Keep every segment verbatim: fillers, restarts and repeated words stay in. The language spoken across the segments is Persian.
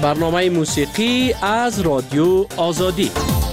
برنامه موسیقی از رادیو آزادی.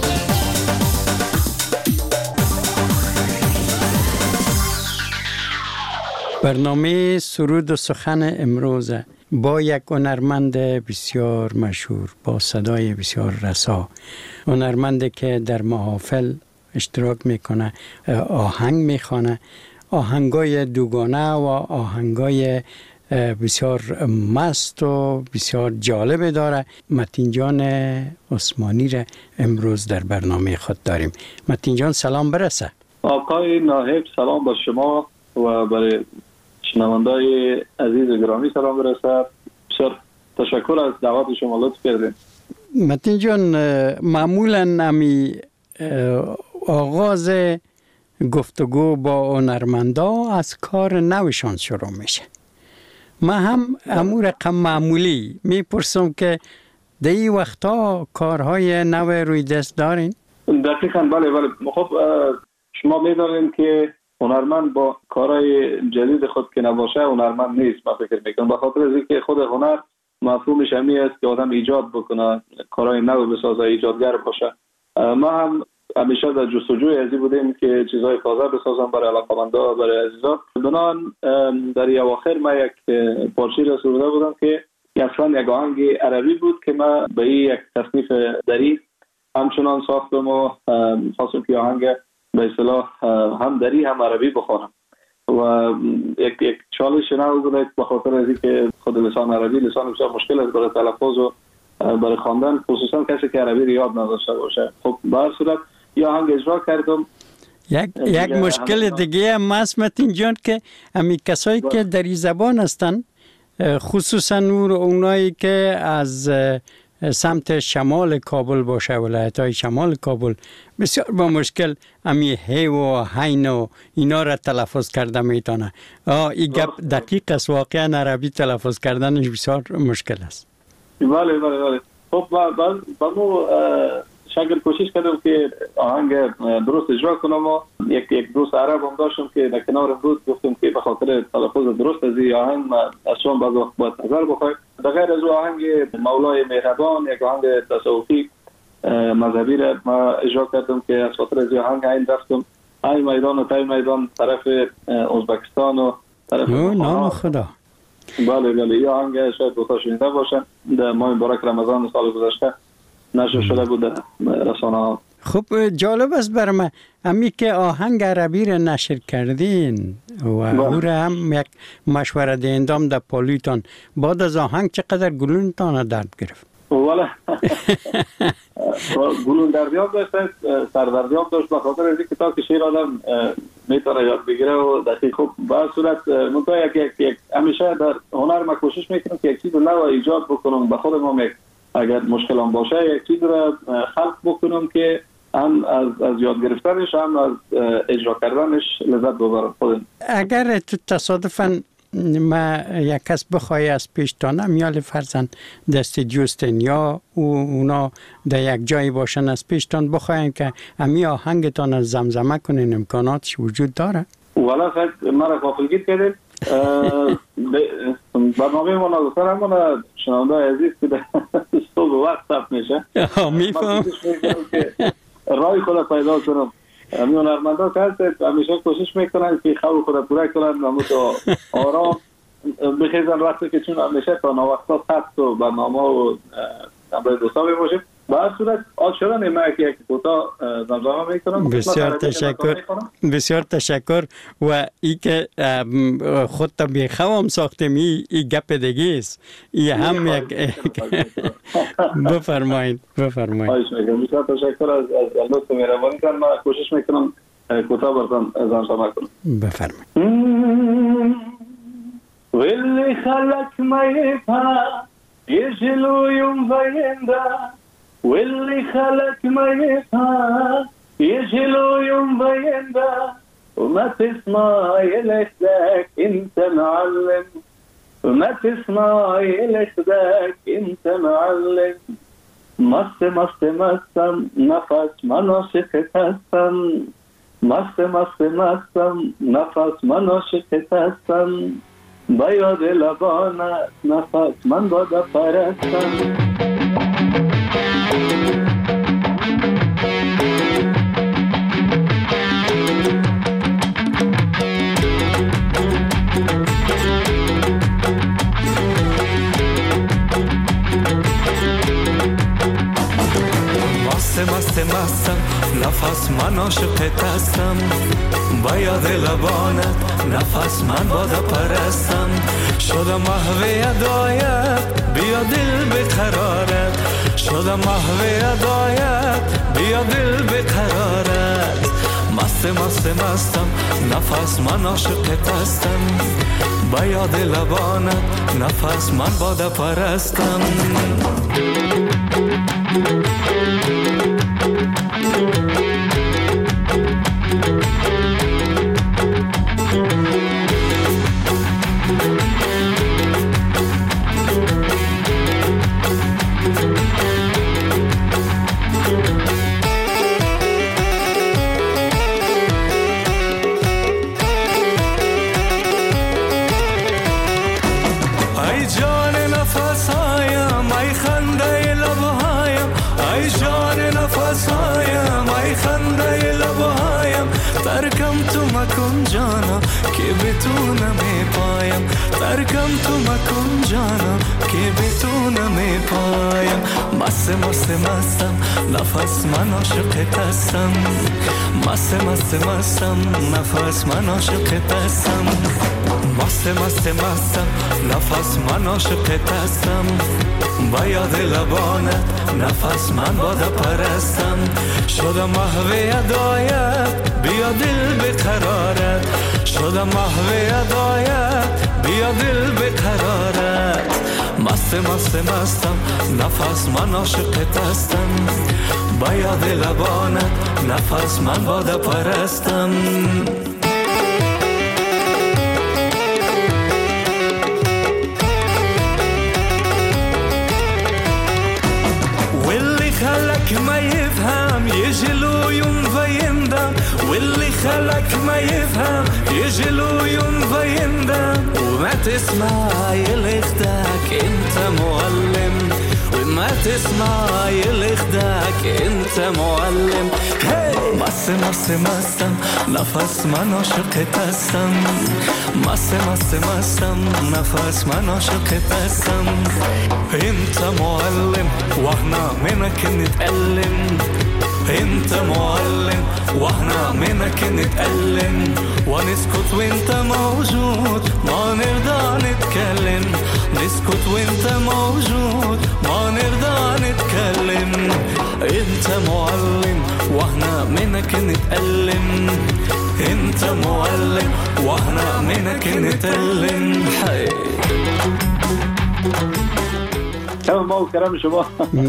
برنامه سرود و سخن امروز با یک هنرمند بسیار مشهور با صدای بسیار رسا، هنرمندی که در محافل اشتراک میکنه، آهنگ میخوانه، آهنگای دوگانه و آهنگای بسیار مست و بسیار جالب داره. متین جان عثمانی را امروز در برنامه خود داریم. متین جان سلام برسه. آقای ناهب سلام با شما و برای شنوندای عزیز و گرامی سلام برسه. بسیار تشکر از دعوت شما، لطف کردین. متین جان معمولا امی آغاز گفتگو با هنرمندا از کار نوشان شروع میشه. ما هم امور رقم معمولی میپرسم که در این وقتا کارهای نو روی دست دارین؟ دقیقاً بله بله. خب شما میدانید که هنرمند با کارهای جدید خود که نباشه هنرمند نیست. من فکر میکنم به خاطر از اینکه خود هنر مفهومش همین است که آدم ایجاد بکنه، کارهای نو بسازه، ایجادگر باشه. ما هم همیشه در جستجوی ازی بودیم که چیزهای تازه بسازم برای علاقه‌مندا، برای عزیزان. بنان در اواخر ما یک پارچه را سروده بودم که اصلا یک آهنگ عربی بود که ما به یک تصنیف دری همچنان ساختم و خواستم که آهنگ به اصطلاح هم دری هم عربی بخوانم و یک یک چالش نو بود به خاطر از اینکه خود لسان عربی لسان بسیار مشکل است برای تلفظ و برای خواندن، خصوصا کسی که عربی رو یاد نداشته باشه. خب به هر صورت یا آهنگ اجرا کردم. یک یک مشکل دیگه هم هست متین جان که امی کسایی که در این زبان هستن، خصوصا اونایی که از سمت شمال کابل باشه، ولایت‌های شمال کابل، بسیار با مشکل امی هی و هین و اینا را تلفظ کرده میتونه. این گپ دقیق است، واقعا عربی تلفظ کردنش بسیار مشکل است. بله بله بله. خب بعد بعد شاگر کوشش کردم که آهنگ درست اجرا کنم و یک یک دوست عرب هم داشتم که در کنار بود، گفتم که به خاطر تلفظ درست از این آهنگ ما از شما بعض وقت باید نظر بخواید. در غیر از آهنگ مولای مهربان، یک آهنگ تصوفی مذهبی را ما اجرا کردم که از خاطر از آهنگ این رفتم این میدان و تای میدان طرف ازبکستان و طرف نام خدا. بله بله. این آهنگ شاید دوستا شنیده باشن، در ماه مبارک رمضان سال گذشته نشر شده بود رسانه ها. خب جالب است برای من امی که آهنگ عربی را نشر کردین و او را هم یک مشوره دهندام در پالیتان، بعد از آهنگ چقدر گلونتان درد گرفت؟ والا گلون دردیاب داشت، سردردیاب داشت به خاطر از اینکه تا که شعر آدم میتونه یاد بگیره و دقیق. خب به هر صورت منتها یک یک یک همیشه در هنر ما کوشش میکنم که یک چیز نو ایجاد بکنم، به خودم هم یک اگر مشکل هم باشه یک چیز را خلق بکنم که هم از از یاد گرفتنش هم از اجرا کردنش لذت ببرم خودم. اگر تو تصادفاً ما یک کس بخوای از پیشتانم یا فرضاً دست جوستن یا اونا در یک جایی باشن از پیشتان بخواین که امی آهنگتان از زمزمه کنین، امکاناتش وجود داره؟ والا خیلی مرا غافلگیر کردید. برنامه ما نگفتن همون شنونده عزیز که در صبح وقت ثبت میشه میفهم رای خود پیدا کنم. امی هنرمندا که هست همیشه کوشش میکنن که خواب خود پوره کنن نموت آرام بخیزن وقتی که چون همیشه تا نوقتا ثبت و برنامه و برای دوستا باشیم. به هر صورت آل شدن ما یک کوتاه زمزمه میکنم. بسیار تشکر، بسیار تشکر. و ای که خود تا بیخوام ساختم ای, ای گپ دیگه است. ای هم یک بفرمایید بفرمایید. بسیار تشکر از از لطف مهربانیتان. ما کوشش میکنم کوتاه براتون زمزمه کنم. بفرمایید. واللي خلق ما يفهم يجلو يوم بيندا، واللي خلق ما يفهم يجلو يوم بيندا، وما تسمع يلخدك انت معلم، وما تسمع يلخدك انت معلم. مست مست مستم نفس مناشقت هستم، مست مست مستم نفس مناشقت هستم، با یاد لبانت نفس من بادا پرستم. هستم، نفس من عاشقت هستم، با یاد لبانت نفس من باده پرستم، شدم محو ادایت بیا دل بقرارت، شدم محو ادایت بیا دل بقرارت، مست مست مستم نفس من عاشقت هستم، با یاد لبانت نفس من باده پرستم. ترکم تو مکن جانا که بتونم پایم، ترکم تو مکن جانا که بتونم پایم، مست مست مستم نفس من عاشقت هستم، مست مست مستم نفس من عاشقت هستم، مست مست مستم نفس من عاشقت هستم، با یاد لبانت نفس من باده پرستم، شدم محو ادایت بیا دل بقرارت، شدم محو ادایت بیا دل بقرارت، مست مست مستم نفس من عاشقت هستم، با یاد لبانت نفس من باده پرستم. خلق ما يفهم يجلو يوم فيندم، واللي خلق ما يفهم يجلو يوم فيندم، وما تسمع يلخدك انت معلم، وما تسمع يلخدك انت معلم، مس مس مستم نفس من عاشقت هستم، مس مس مستم نفس من عاشقت هستم، انت معلم واحنا منك نتألم، انت معلم واحنا منك نتألم، ونسكت وانت موجود ما نرضى نتكلم، نسكت وانت موجود ما نرضى نتكلم، انت معلم واحنا منك نتألم، انت معلم واحنا منك نتألم. ما کرم شما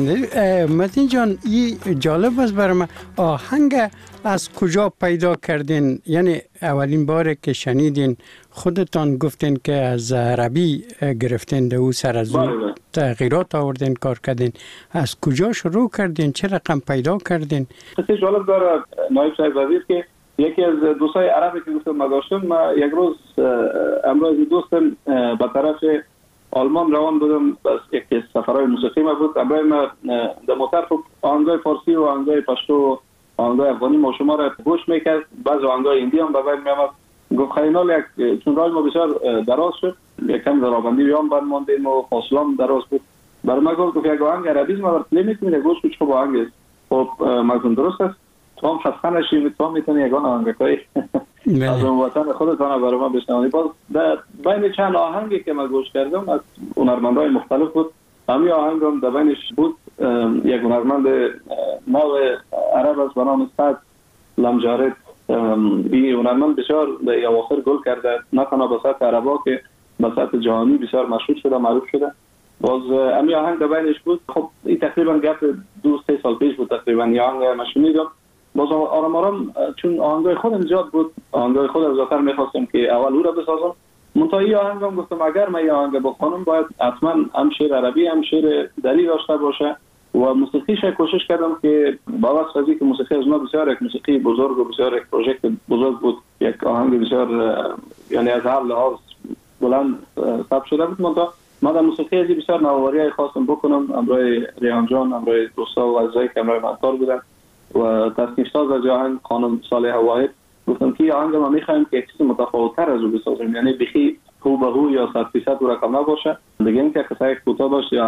متین جان، این جالب است برای من. آهنگ از کجا پیدا کردین؟ یعنی اولین بار که شنیدین خودتان گفتین که از عربی گرفتین، ده او سر از اون تغییرات آوردین کار کردین، از کجا شروع کردین؟ چه رقم پیدا کردین؟ خیلی جالب داره نایب صاحب وزیر که یکی از دوستای عربی که گفتم ما داشتم، ما یک روز امروز دوستم به طرف آلمان روان بودم، بس یک سفرهای موسیقی ما بود، امروز ما در موتر آهنگای فارسی و آهنگای پشتو و آهنگای افغانی ما شما را گوش میکرد، بعض آهنگای هندی هم به بین میامد، گفت خیلی یک چون راه ما بسیار دراز شد، یک کم درابندی بیام بند ماندیم و فاصله هم دراز بود، برای ما گفت یک آهنگ عربی ما را پلی میکنید، گوش کچ خوب آهنگ است. خب مگم درست است، تو هم خسته نشید، تو هم میتونی یگان آهنگای از اون وطن خودتان برای ما بشنوید. باز در بین چند آهنگی که من گوش کردم از هنرمندای مختلف بود، همین آهنگ هم در بینش بود یک هنرمند نو عرب است به نام سعد لمجارد. این هنرمند بسیار در اواخر گل کرده، نه تنها به سطح عربا که به سطح جهانی بسیار مشهور شده، معروف شده. باز همین آهنگ در بینش بود. خب این تقریبا گپ دو سه سال پیش بود تقریبا، این آهنگ من شنیدم. باز آرام آرام چون آهنگای خودم زیاد بود، آهنگای خودم زیادتر میخواستم که اول او را بسازم. منتها این آهنگم گفتم اگر من این آهنگ بخونم باید حتما هم شعر عربی هم شعر دری داشته باشه و موسیقیش کوشش کردم که با واسه از که موسیقی از ما بسیار یک موسیقی بزرگ و بسیار یک پروژکت بزرگ بود، یک آهنگ بسیار یعنی از هر لحاظ بلند ثبت شده بود. منتها من در موسیقی از بسیار نوآوری خواستم بکنم، امروی ریحان جان، امروی دوستا و عزیزایی که امروی منطور بودن و تصنیف ساز از آهنگ خانم صالحه واحد، گفتم که آهنگ ما میخوایم که چیز متفاوت‌تر از او بسازیم، یعنی بخی هو به هو یا صد فیصد او رقم نباشه، دیگه اینکه قصه کوتاه باشه. یا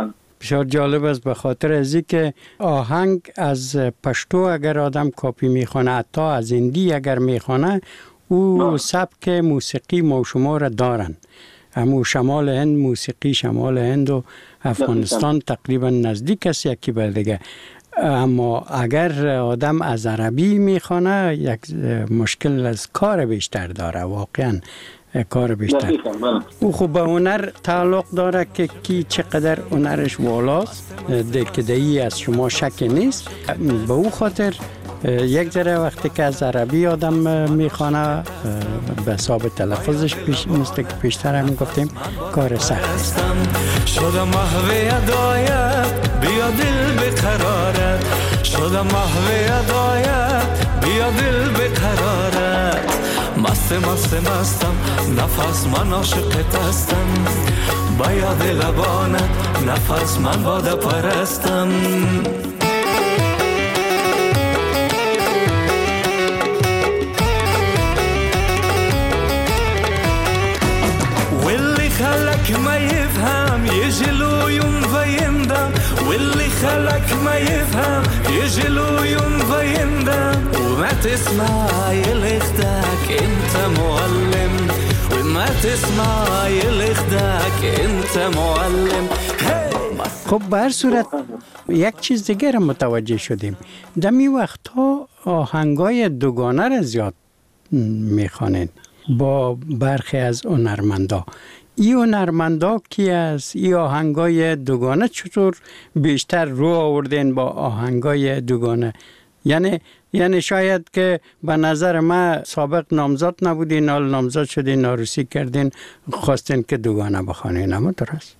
بسیار جالب است به خاطر از که آهنگ از پشتو اگر آدم کاپی میخونه، حتی از هندی اگر میخونه، او سبک موسیقی ما و شما را دارن. همو شمال هند، موسیقی شمال هند و افغانستان تقریبا نزدیک است یکی بر دیگه. اما اگر آدم از عربی میخونه یک مشکل از کار بیشتر داره، واقعا کار بیشتر. او خب به هنر تعلق داره که کی چقدر هنرش والاست، دکدهی از شما شک نیست. به او خاطر یک ذره وقتی که از عربی آدم میخوانه به حساب تلفظش پیش مثل که پیشتر هم گفتیم کار سخت. شدم محو ادایت بیا دل بقرارت، شدم محو ادایت بیا دل بقرارت. مست مست مستم نفس من عاشقت هستم، با یاد لبانت نفس من باده پرستم. واللي خلك ما يفهم يجلو يوم فيندم، واللي خلك ما يفهم يجلو يوم فيندم. وما تسمع يلخدك انت معلم، وما تسمع يلخدك انت معلم. خب به هر صورت یک چیز دیگر هم متوجه شدیم، دمی وقتها آهنگای دوگانه را زیاد میخوانید با برخی از هنرمندا. این هنرمندا کی است؟ این آهنگای دوگانه چطور بیشتر رو آوردین با آهنگای دوگانه؟ یعنی یعنی شاید که به نظر من سابق نامزد نبودین، حال نامزد شدین، ناروسی کردین، خواستین که دوگانه بخوانین، اما درست؟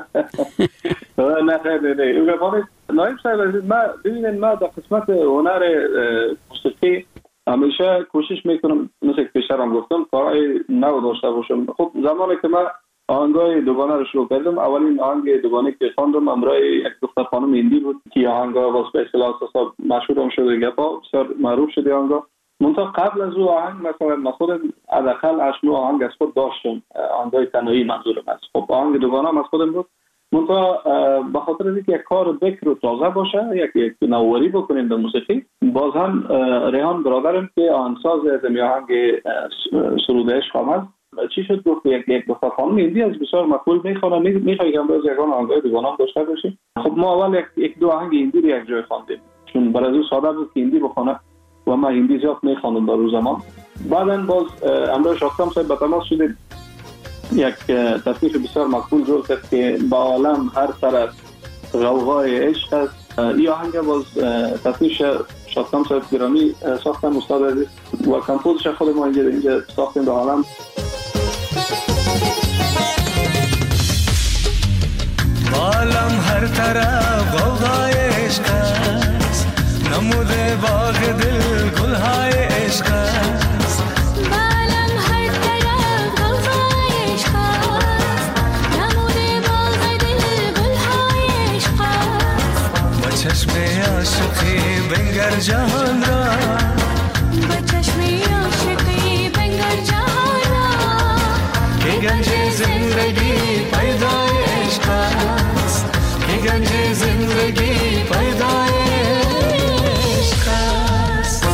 نه خیلی نه. نایب صاحب ما ببینید، ما در قسمت هنر موسیقی همیشه کوشش میکنم مثل که پیشتر هم گفتم کارهای نو داشته باشم. خب زمانی که من آهنگای دوگانه رو شروع کردم، اولین آهنگ دوگانه که خواندم همراه یک دختر خانم هندی بود که آهنگا واسه به اصطلاح اساسا مشهور هم شده، گپا بسیار معروف شده آهنگا. منتها قبل از او آهنگ مثلا من خودم حداقل هشت نو آهنگ از خود داشتم، آهنگای تنهایی منظورم است. خب آهنگ دوگانه هم از خودم بود. منتها به خاطر اینکه یک کار بکر و تازه باشه، یک یک نوآوری بکنیم به موسیقی، باز هم ریحان برادرم که آهنگساز از این آهنگ سرود عشق آمد، چی شد گفت یک یک دختر خانم هندی از بسیار مقبول میخوانه، میخوای که امروز یگان آهنگای دوگانه هم داشته باشیم. خب ما اول یک یک دو آهنگ هندی رو یک جای خواندیم، چون برای او ساده بود که هندی بخونه و ما هندی زیاد میخوانم در روز زمان. بعداً باز امروز شاکتم صاحب به تماس شدیم، یک تصنیف بسیار مقبول جور کرد که با عالم هر طرف غوغای عشق است. این آهنگ باز تصنیف شاکتم صاحب گرامی ساختن، استاد عزیز، و کمپوزش خود ما اینجا اینجا ساختیم با عالم. با عالم هر طرف غوغای عشق است، نموده باغ دل گلهای عشق است. چشم عاشقی بنگر جهان را، با چشم عاشقی بنگر جهان را، که گنج زندگی پیدای عشق است، که گنج زندگی پیدای عشق است.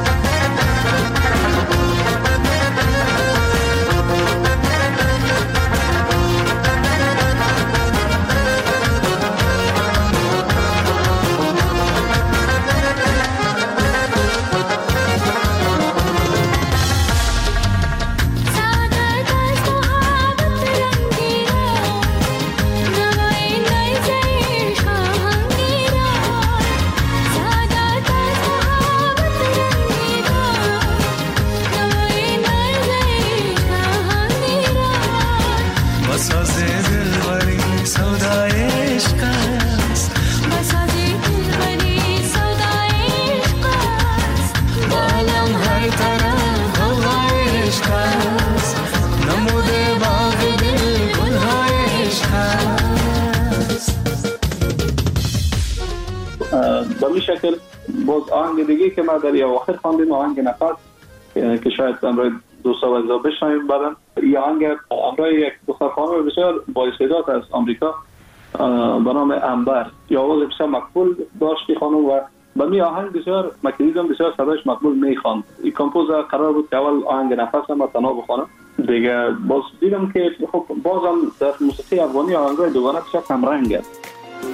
به این شکل باز آهنگ دیگه که ما در اواخر خواندیم، آهنگ نفس که شاید امروز دوستا و عزیزا بشنویم بعداً. این آهنگ امروز یک دختر خانم بسیار با استعداد از آمریکا به نام انبر. یا آواز بسیار مقبول داشتی خانم و به می آهنگ بسیار مکریدم بسیار صداش مقبول میخواند. این کمپوزر قرار بود که اول آهنگ نفس هم تنها بخوانم، دیگه باز دیدم که خب بازم در موسیقی افغانی آهنگای دوگانه بسیار کم رنگ است.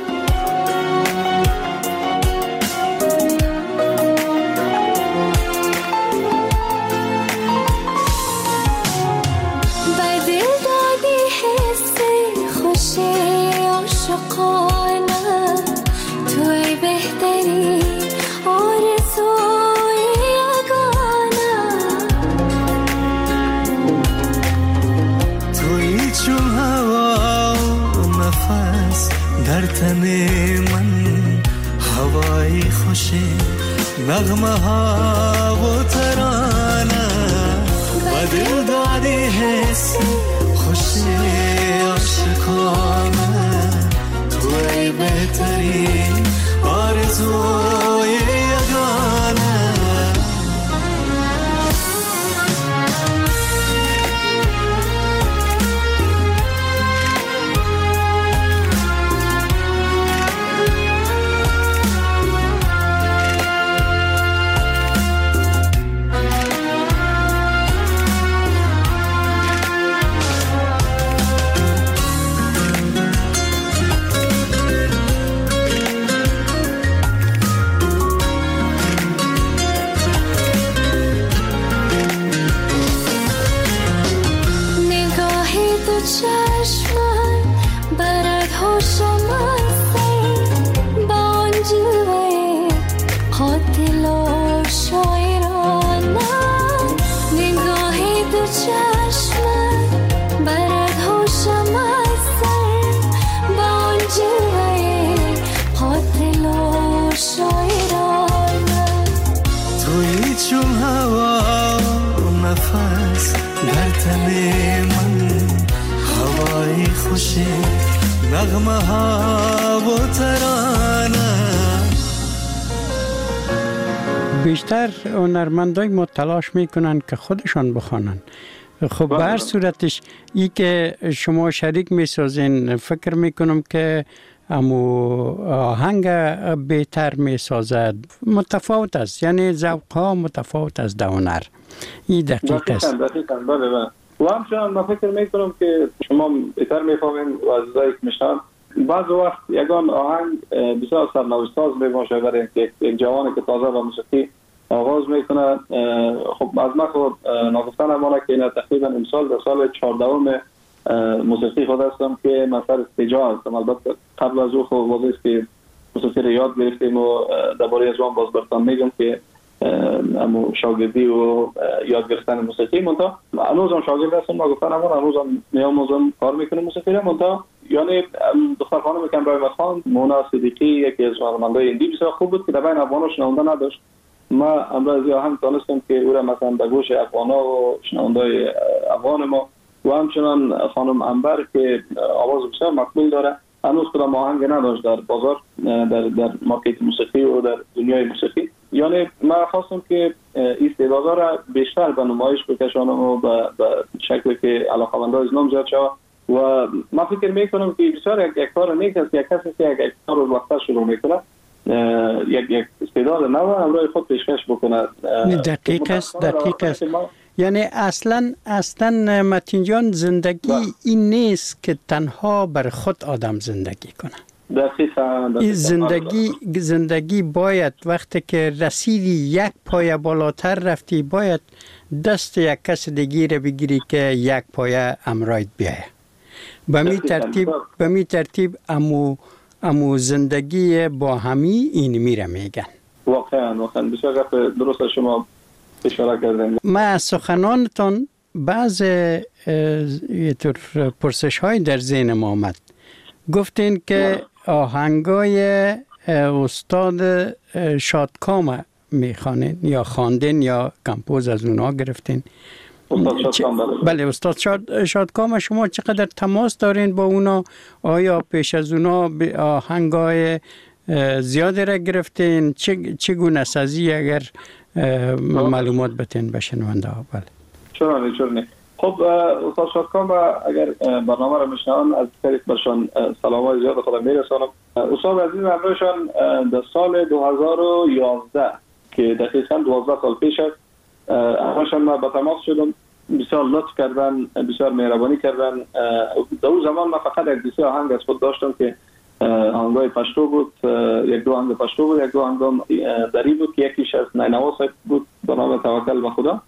در تن من هوای خوشی نغمه ها و ترانه و دل دادی حس خوشی عاشقانه توی بهترین آرزوی یگانه. نغمه ها و ترانه. بیشتر هنرمندای ما تلاش میکنن که خودشان بخوانن. خب به هر صورتش ای که شما شریک میسازین فکر میکنم که امو آهنگ بهتر میسازد متفاوت است، یعنی ذوق ها متفاوت است در هنر. این دقیق است. دقیقاً بله بله. و همچنان من فکر میکنم که شما بهتر میفهمین و عزیزایی که میشنن بعض وقت یگان آهنگ بسیار سرنوشت‌ساز میباشه برای یک جوانی که تازه با موسیقی آغاز میکنه. خب از من خود نگفتن امانه که این تقریبا امسال در سال چهاردهم موسیقی خود هستم که من سر استجاع هستم. البته قبل از او خب واضح است که موسیقی رو یاد گرفتیم و درباره از آن باز برتان میگم که امو شاگردی و یاد گرفتن موسیقی منتها هنوزم شاگرد هستم. ما گفتن امون هنوزم نیاموزم کار میکنم موسیقی رو منتها یعنی دختر خانم کمرای مخان مونا صدیقی یکی از هنرمندای هندی بسیار خوب بود که در بین افغانا شنونده نداشت. ما امروز هم تونستم که او را مثلا به گوش افغانا و شنوندای افغان ما و همچنان خانم انبر که آواز بسیار مقبول داره هنوز کدام آهنگ نداشت در بازار در در مارکت موسیقی و در دنیای موسیقی. یعنی من خواستم که این استعدادها را بیشتر به نمایش بکشانم و به شکلی که علاقه‌مندان از نام زیاد شود و من فکر میکنم که بسیار یک, یک کار نیک است. یک کسی که یک, یک کار رو وقتا شروع میکنه یک یک استعداد نو امروز خود پیشکش بکنه. دقیق است دقیق است. یعنی اصلا اصلا متین جان زندگی با. این نیست که تنها بر خود آدم زندگی کنه. دقیقاً. این زندگی زندگی باید وقتی که رسیدی یک پایه بالاتر رفتی باید دست یک کس دیگه رو بگیری که یک پایه امراید بیایه. به می ترتیب به می ترتیب امو امو زندگی با همی این میره میگن. واقعا واقعا بسیار گپ درست شما اشاره کردین. ما از سخنانتان بعض یه طور پرسش های در ذهن ما آمد. گفتین که آهنگای استاد شادکام میخوانین یا خواندین یا کمپوز از اونا گرفتین. استاد شادکام بله استاد شاد شادکام شما چقدر تماس دارین با اونا؟ آیا پیش از اونا آهنگای زیادی را گرفتین؟ چه چگونه سازی اگر معلومات بتین به شنونده ها؟ بله چرا نه چرا نه خب استاد شادکام اگر برنامه را میشنوند از طریق برشان سلامای زیاد خودم میرسانم. استاد عزیز همراهشان در سال دو هزار و یازده که دقیقاً دوازده سال پیش است همراهشان ما به تماس شدم، بسیار لطف کردن، بسیار مهربانی کردن. در اون زمان من فقط یک دیسی آهنگ از خود داشتم که آهنگای پشتو بود، یک دو آهنگ پشتو بود، یک دو آهنگ دری بود که یکیش از نینوا صاحب بود به نام توکل به خدا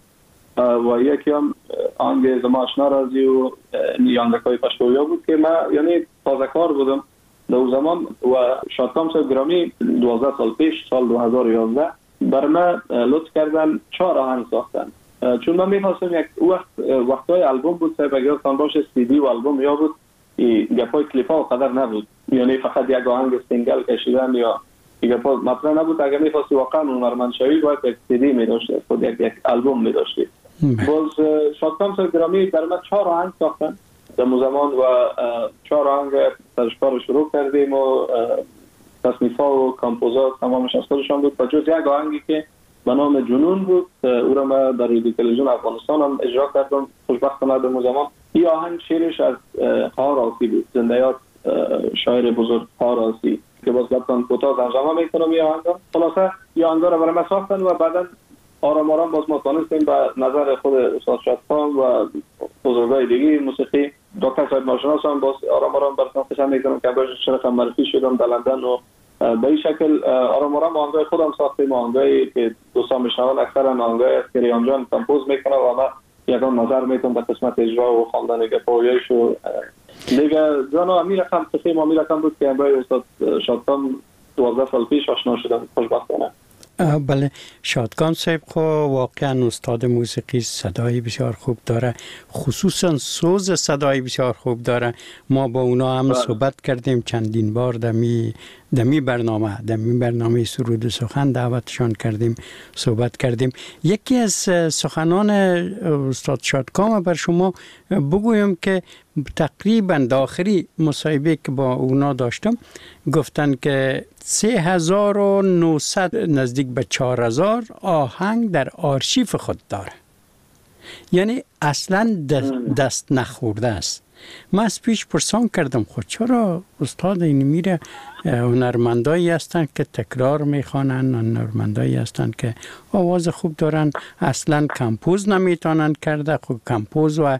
و یکی هم آهنگ زما آشنا رازی و آهنگای پشتویا بود که من یعنی تازه کار بودم در اون زمان و شادکام صاحب گرامی دوازده سال پیش سال دو هزار و یازده بر من لطف کردن چهار آهنگ ساختن. چون من می‌خواستم یک وقت وقتای آلبوم بود صاحب اگر تان باشه سی دی و آلبوم یا بود گپای کلیپ‌ها قدر نبود، یعنی فقط یک آهنگ سینگل کشیدن یا گپا مطرح نبود. اگر می‌خواستی واقعا هنرمند شوی باید یک سی دی می‌داشتی، خود یک یک آلبوم می‌داشتی. باز شادکام صاحب گرامی برای من چهار آهنگ ساختن در زمان و چهار آهنگ ترشکار رو شروع کردیم و تصنیف‌ها و کامپوزات تمامش از خودشان بود، بجز یک آهنگی که به نام جنون بود او را من در رادیو تلویزیون افغانستان هم اجرا کردم. خوشبختانه در زمان این آهنگ شعرش از خواهر آسی بود، زنده یاد شاعر بزرگ خواهر آسی که باز گفتن کوتاه ترجمه میکنم این آهنگ. خلاصه این آهنگ را برای من ساختن و بعدا آرام آرام باز ما تانستیم به نظر خود استاد شادکام و بزرگای دیگه موسیقی دکتر صاحب ناشناس هم باز آرام آرام برشناسش میکنم که باش شرف معرفی شدم در لندن و به این شکل آرام آرام آهنگای خودم ساختیم. آهنگایی که دوستان میشنون اکثرا آهنگای است که ریان جان کمپوز میکنه و من یکان نظر میتونم به قسمت اجرا و خواندن گپایش و دیگه جانا امیر رقم تخیم امیر رقم بود که برای استاد شادکام دوازده سال پیش آشنا شدم خوشبختانه. بله شادکام صاحب خو واقعا استاد موسیقی صدای بسیار خوب داره، خصوصا سوز صدای بسیار خوب داره. ما با اونا هم صحبت کردیم چندین بار دمی دمی برنامه دمی برنامه سرود و سخن دعوتشان کردیم صحبت کردیم. یکی از سخنان استاد شادکام بر شما بگویم که تقریبا داخلی مصاحبه که با اونا داشتم گفتن که سه هزار و نهصد نزدیک به چهار هزار آهنگ در آرشیف خود داره، یعنی اصلا دست نخورده است. من از پیش پرسان کردم خود چرا استاد این میره هنرمندایی هستند که تکرار میخوانن، هنرمندایی هستند که آواز خوب دارن، اصلا کمپوز نمیتونن کرده. خب کمپوز و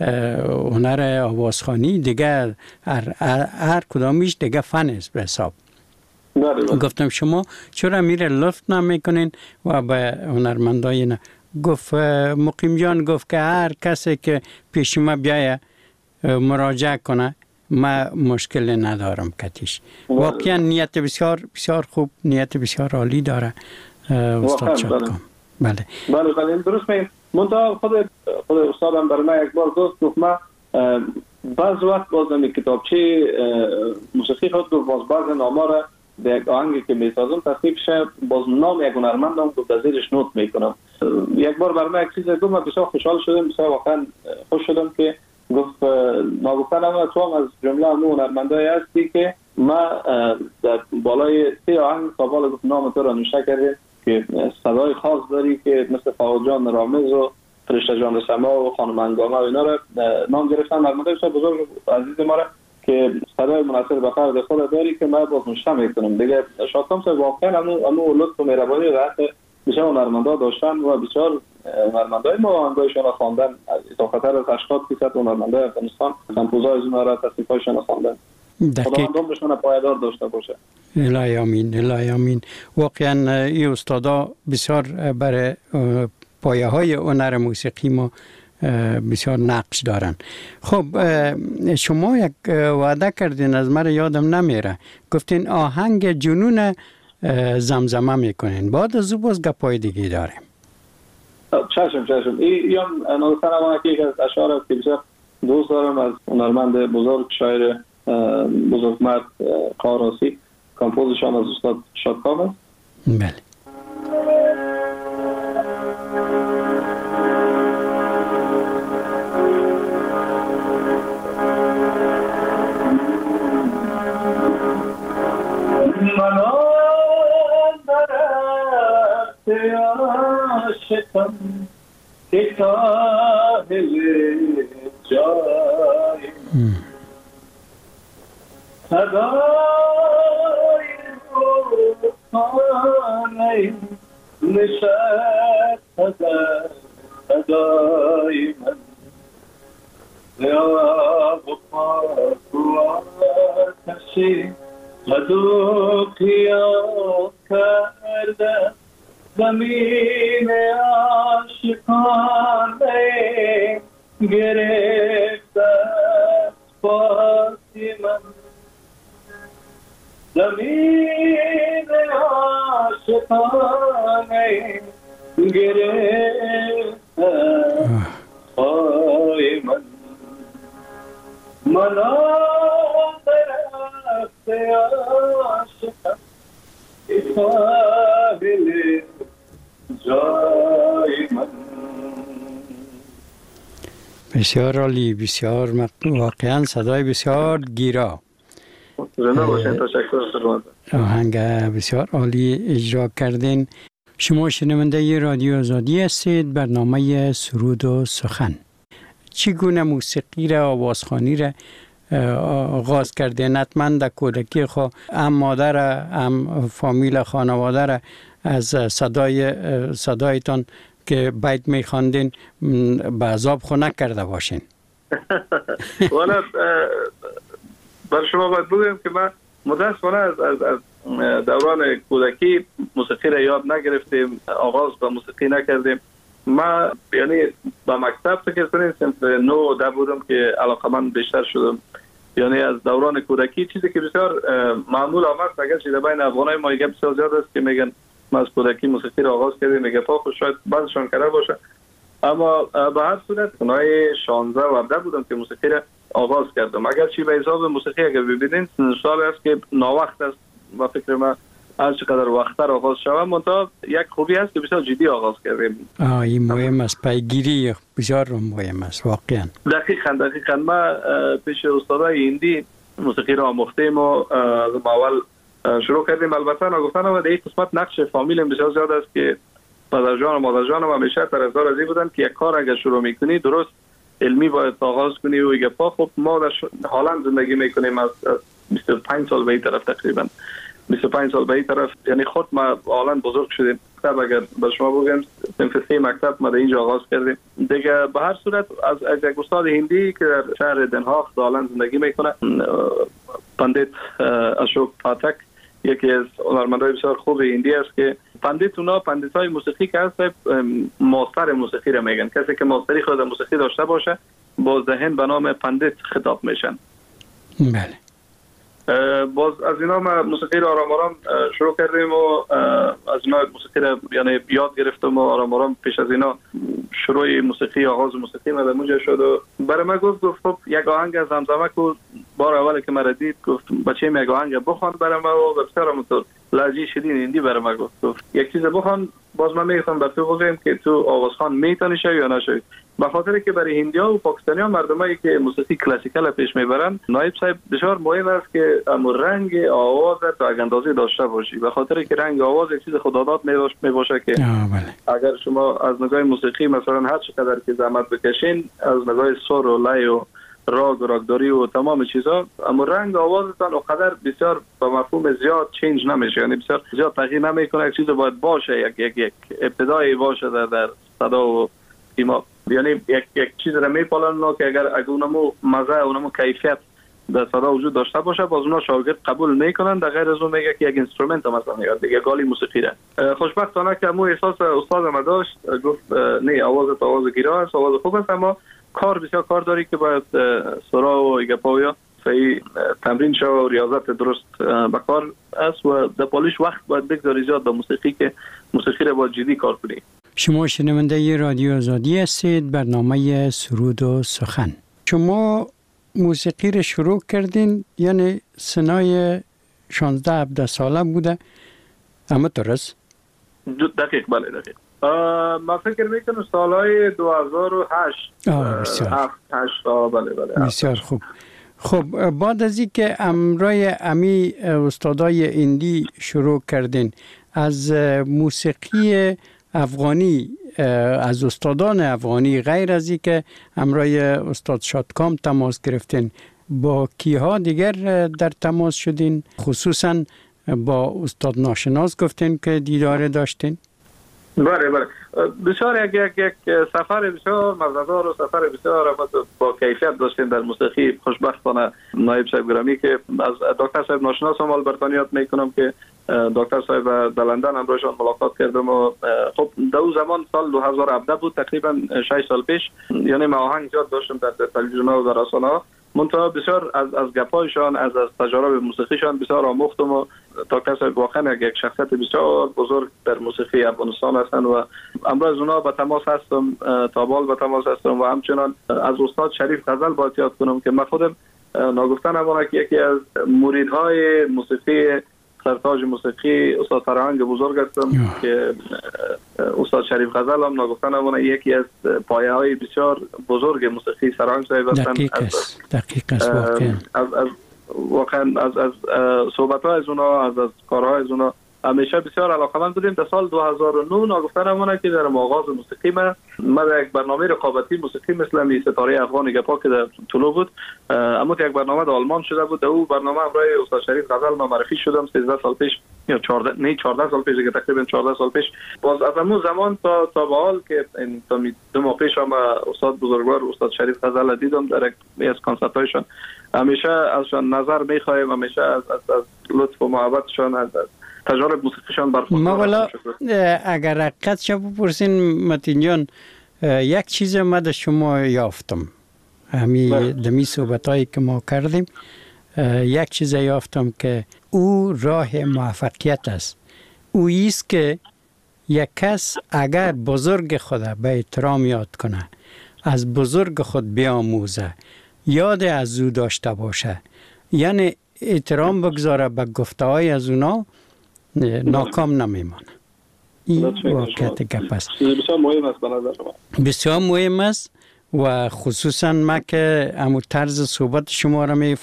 هنر آوازخوانی دیگه هر, هر کدامیش دیگه فن است به حساب. گفتم شما چرا میره لطف نمیکنین و به هنرمندای نه؟ گفت مقیم جان گفت که هر کسی که پیش ما بیایه مراجعه کنه ما مشکل ندارم کتیش. واقعا نیت بسیار بسیار خوب، نیت بسیار عالی داره استاد شادکام. بله بله بله درست میگم. منتها خود خود استادم برای من یک بار گفت گفت من بعض وقت باز نمی کتابچه موسیقی خود گفت باز بعض نامه را به یک آهنگی که میسازم تصنیف شه باز نام یک هنرمندم گفت زیرش نوت میکنم. یک بار برای من یک چیز گفت من بسیار خوشحال شدم، بسیار واقعا خوش شدم که گفت ناگفتن اما تو هم از جمله همون هنرمندایی هستی که ما در بالای سه آهنگ سابال گفت نام تو را نوشته کرده که صدای خاص داری که مثل فاوز جان رامز و فرشته جان سما و خانم انگامه و اینا را نام گرفتن. هنرمندای بسیار بزرگ عزیز ما را که صدای مناسب به فرد خود داری که من باز نوشته میکنم دیگه. شادکام صاحب واقعا همون همون لطف و مهربانی و حتی بسیار هنرمندا داشتن و بسیار هنرمندای ما آهنگایشان را خواندن، اضافتر از هشتاد درصد هنرمندای افغانستان کمپوزای از اونها را تصنیفایشان خواندن. خداوند عمرشان پایدار داشته باشه. الهی آمین الهی آمین. واقعا این استادا بسیار برای پایه های هنر موسیقی ما بسیار نقش دارن. خب شما یک وعده کردین از من یادم نمیره، گفتین آهنگ جنون زمزمه میکنین، بعد از او باز گپای دیگه داریم. چشم چشم این هم نوستن اما که از اشعار است که بسیار دوست دارم از هنرمند بزرگ شاعر بزرگ مرد قاراسی، کمپوزشان از استاد شادکام است. بله عاشقم که ساحل جای صدای روحانه نشست صدای من یا بخاک و آتشی قدو قیام کرده زمین عاشقانه گرفته پاسی من زمین عاشقانه گرفته پای من منا درخت عاشقم قابل جای من. بسیار عالی، بسیار واقعا صدای بسیار گیرا. زنده باشین. تشکر فرمانده. آهنگ بسیار عالی اجرا کردین. شما شنونده رادیو آزادی هستید، برنامه سرود و سخن. چگونه موسیقی را، آوازخوانی را آغاز کردین؟ حتما در کودکی خو هم مادر هم فامیل خانواده را از صدای صدایتان که بیت میخواندین به عذاب خو نکرده باشین. والا بر شما باید بگویم که من متاسفانه از از از دوران کودکی موسیقی را یاد نگرفتیم، آغاز به موسیقی نکردیم. ما یعنی با مکتب فکر کنیم صنف نو ده بودم که علاقمند بیشتر شدم. یعنی از دوران کودکی چیزی که بسیار معمول آمد، اگر چیز بین افغانای ما یک بسیار زیاد است که میگن ما از کودکی موسیقی را آغاز کردیم، میگه پا خود شاید بعضشان کرده باشه، اما به هر صورت سنای شانزده و هفده بودم که موسیقی را آغاز کردم. اگر چی به حساب موسیقی اگر ببینید سال است که ناوقت است و فکر ما هر چقدر وقتر آغاز شوم، منتها یک خوبی هست که بسیار جدی آغاز کردیم. آه این مهم است، پیگیری بسیار مهم است واقعا. دقیقاً دقیقاً ما پیش استادای هندی موسیقی را آموختیم و از اول شروع کردیم. البته نگفتن و در این قسمت نقش فامیل بسیار زیاد است که پدر جان و مادر جان و همیشه طرفدار از این بودن که یک کار اگر شروع میکنی درست علمی باید آغاز کنی و یک پا. خب ما در هلند زندگی میکنیم از بیست و پنج سال به این طرف، تقریبا بیست و پنج سال به این طرف، یعنی خود ما هلند بزرگ شدیم. مکتب اگر به شما بگم صنف سه مکتب ما در اینجا آغاز کردیم دیگه. به هر صورت از از یک استاد هندی که در شهر دنهاغ هلند زندگی میکنه، پندیت اشوک پاتک، یکی از هنرمندان بسیار خوب هندی است که پندیت اونا پندیتای موسیقی که هست ماستر موسیقی را میگن. کسی که ماستری خود موسیقی داشته باشه با ذهن به نام پندیت خطاب میشن. بله. باز از اینا ما موسیقی را آرام آرام شروع کردیم و از اینا موسیقی را یعنی یاد گرفتم و آرام آرام پیش از اینا شروع موسیقی آغاز موسیقی ما در اونجا شد و برای من گفت گفت خب یک آهنگ از زمزمه کو. بار اول که مرا دید گفت بچه یک آهنگ بخوان برای ما و بسیار همونطور لهجه شیرین هندی برای ما گفت گفت یک چیز بخوان. باز من میگم به تو بگم که تو آوازخوان میتونی شوی یا نشوی، به خاطر که برای هندی‌ها و پاکستانی‌ها مردمایی که موسیقی کلاسیکال پیش میبرن نایب صاحب بسیار مهم است که امر رنگ آواز تو اندازه داشته باشی، به خاطر که رنگ آواز یک چیز خداداد میباشه که اگر شما از نگاه موسیقی مثلا هر چقدر که زحمت بکشین از نگاه سر و لای و راگ و راگداری و تمام چیزا، اما رنگ آوازتان اونقدر بسیار به مفهوم زیاد چینج نمیشه، یعنی بسیار زیاد تغییر نمیکنه. یک چیز باید باشه، یک یک یک ابتدایی باشه در در صدا و سیما، یعنی یک یک چیز را میپالن که اگر اگه اونمو مزه اونمو کیفیت در صدا وجود داشته باشه باز اونا شاگرد قبول میکنن. در غیر از اون میگه که یک اینسترومنت مثلا یا دیگه گالی موسیقی را. خوشبختانه که مو احساس استاد ما داشت، گفت نه آواز آواز گیرا است، آواز خوب است، اما کار بسیار کار داری که باید سرا و گپاویا صحیح تمرین شو و ریاضت درست بکار است و در پالیش وقت باید بگذاری زیاد به موسیقی که موسیقی را باید جدی کار کنی. شما شنونده رادیو آزادی هستید، برنامه سرود و سخن. شما موسیقی را شروع کردین یعنی سنای شانزده هفده ساله بوده، اما درست؟ دقیق بله دقیق. ما فکر میکنم سالهای دو هزار و هشت هفت هشت بله بله بسیار خوب. خب بعد از این که امرای امی استادای هندی شروع کردین، از موسیقی افغانی از استادان افغانی غیر از این که همراه استاد شادکام تماس گرفتین، با کیها دیگر در تماس شدین؟ خصوصا با استاد ناشناس گفتین که دیدار داشتین؟ بله بله بسیار یک یک یک سفر بسیار مزه‌دار و سفر بسیار با کیفیت داشتیم در موسیقی. خوشبختانه نایب صاحب گرامی که از دکتر صاحب ناشناس هم البرتانیات میکنم که دکتر صاحب در لندن همراهشان ملاقات کردم و خب دو زمان سال دو هزار و هفده بود، تقریبا شش سال پیش، یعنی ما آهنگ زیاد داشتم در تلویزیون ها و در رسانه ها. منتها بسیار از از گپایشان، از از تجارب موسیقیشان بسیار آموختم و دکتر صاحب واقعا یک شخصیت بسیار بزرگ در موسیقی افغانستان هستند و امروز اونا به تماس هستم، تابال به تماس هستم و همچنان از استاد شریف غزل باید یاد کنم که من خودم ناگفتن نمانه که یکی از مریدهای موسیقی سرتاج موسیقی استاد فرهنگ بزرگ هستم که استاد شریف غزل هم ناگفتن نمانه یکی از پایه های بسیار بزرگ موسیقی سرهنگ صاحب هستند. دقیق است، دقیق است واقعا. از از واقعا از از صحبت های از اونا، از از کارهای از اونا همیشه بسیار علاقه‌مند بودیم. در سال دو هزار و نه ناگفتن نمانه که در آغاز موسیقی من ما در یک برنامه رقابتی موسیقی مثل می ستاره افغان گپا که در طلوع بود، اما یک برنامه در آلمان شده بود. در اون برنامه همراه استاد شریف غزل ما معرفی شدم سیزده سال پیش یا چهارده نه چهارده سال پیش که تقریبا چهارده سال پیش. باز از اون زمان تا تا به حال که این تا دو ماه پیش هم استاد بزرگوار استاد شریف غزل دیدم در یک از کنسرت هایشان. همیشه ازشان نظر می‌خوایم، همیشه از از, از لطف و محبتشان، از تجارب موسیقیشان برخوردار. ما والا اگر حقیقت شو بپرسین متین جان، یک چیز ما در شما یافتم همی دمی صحبتایی که ما کردیم، یک چیز یافتم که او راه موفقیت است. او ایست که یک کس اگر بزرگ خود به احترام یاد کنه، از بزرگ خود بیاموزه، یاد از او داشته باشه، یعنی احترام بگذاره به گفته های از اونا، ناکام نمیمانه. این واقعیت گپ است. بسیار مهم است به نظر من. بسیار مهم است و خصوصا ما که همون طرز صحبت شما را می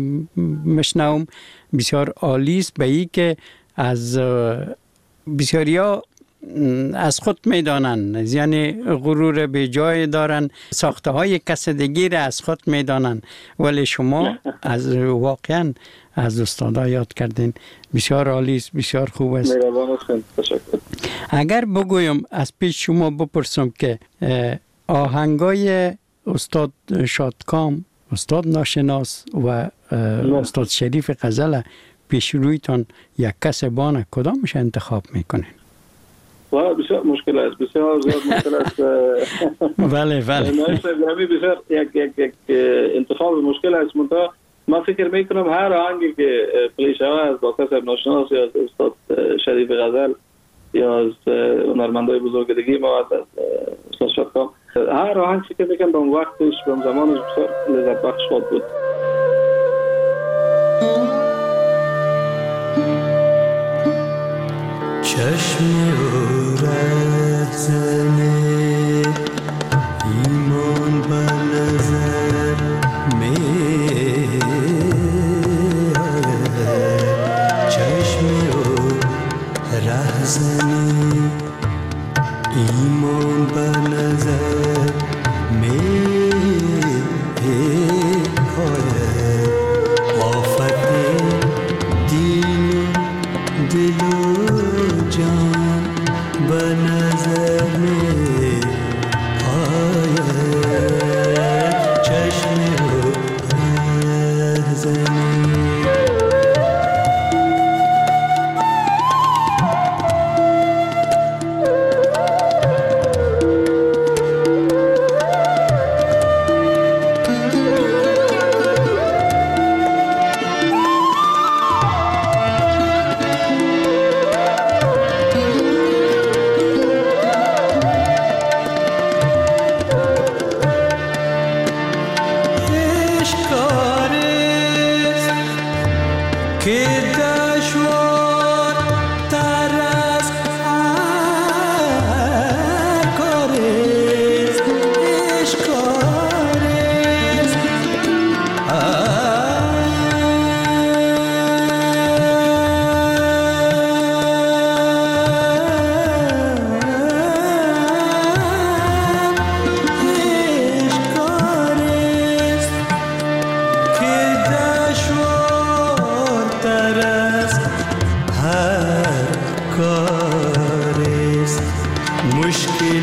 مشنوم بسیار عالی است، به این که از بسیاریا از خود میدانن، یعنی غرور به جای دارن، ساخته های کس دیگر از خود میدانن، ولی شما از واقعا از استادا یاد کردین. بسیار عالی است، بسیار خوب است. تشکر. اگر بگویم از پیش شما بپرسم که آهنگای استاد شادکام، استاد ناشناس و استاد شریف غزل پیش رویتان یک کس بانه کدامش انتخاب میکنین؟ و بسیار مشکل است، بسیار زیاد مشکل است. بله بله. نایب بسیار یک یک یک انتخاب مشکل است. منتها ما فکر میکنم هر آهنگی که پلی شود از دکتر صاحب ناشناس یا از استاد شریف غزل یا از هنرمندای بزرگ دیگه ما از استاد شادکام، هر آهنگ فکر میکنم به اون وقتش به اون زمانش بسیار لذت بخش خود بود. چشم او رهزنه ایمان به نظر می چشم او رهزنه ایمان به نظر می آفت دین دل و جان به نظر می آید چشم رهزنی.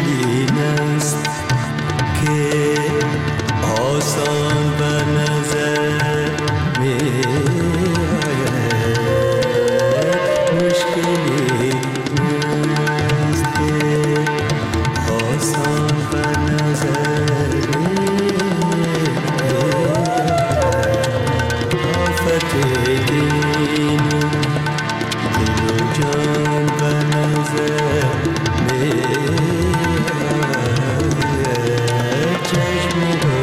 این است که آسان به نظر می آید، مشکلی نیست که آسان به نظر می آید. آفت دین دل و جان به نظر می آید، چشم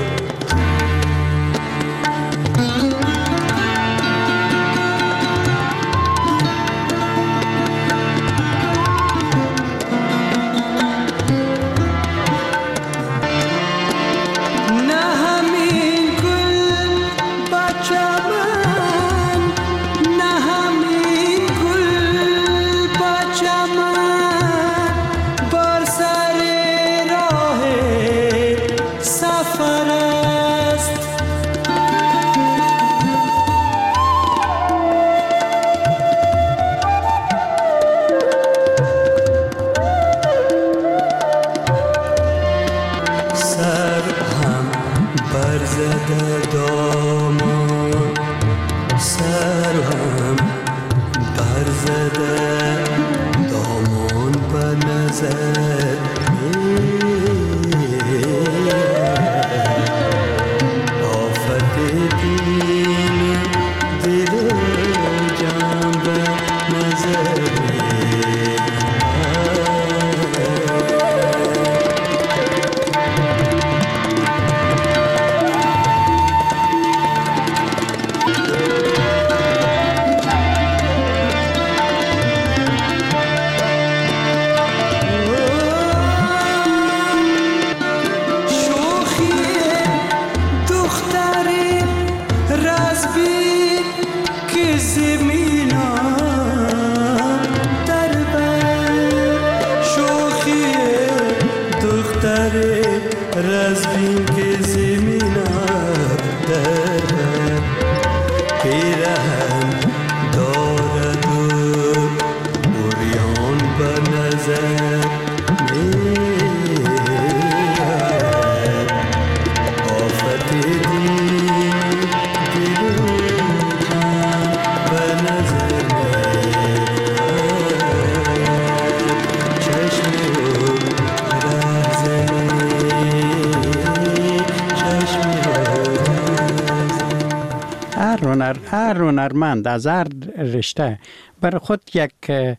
هر هنرمند از هر رشته برای خود یک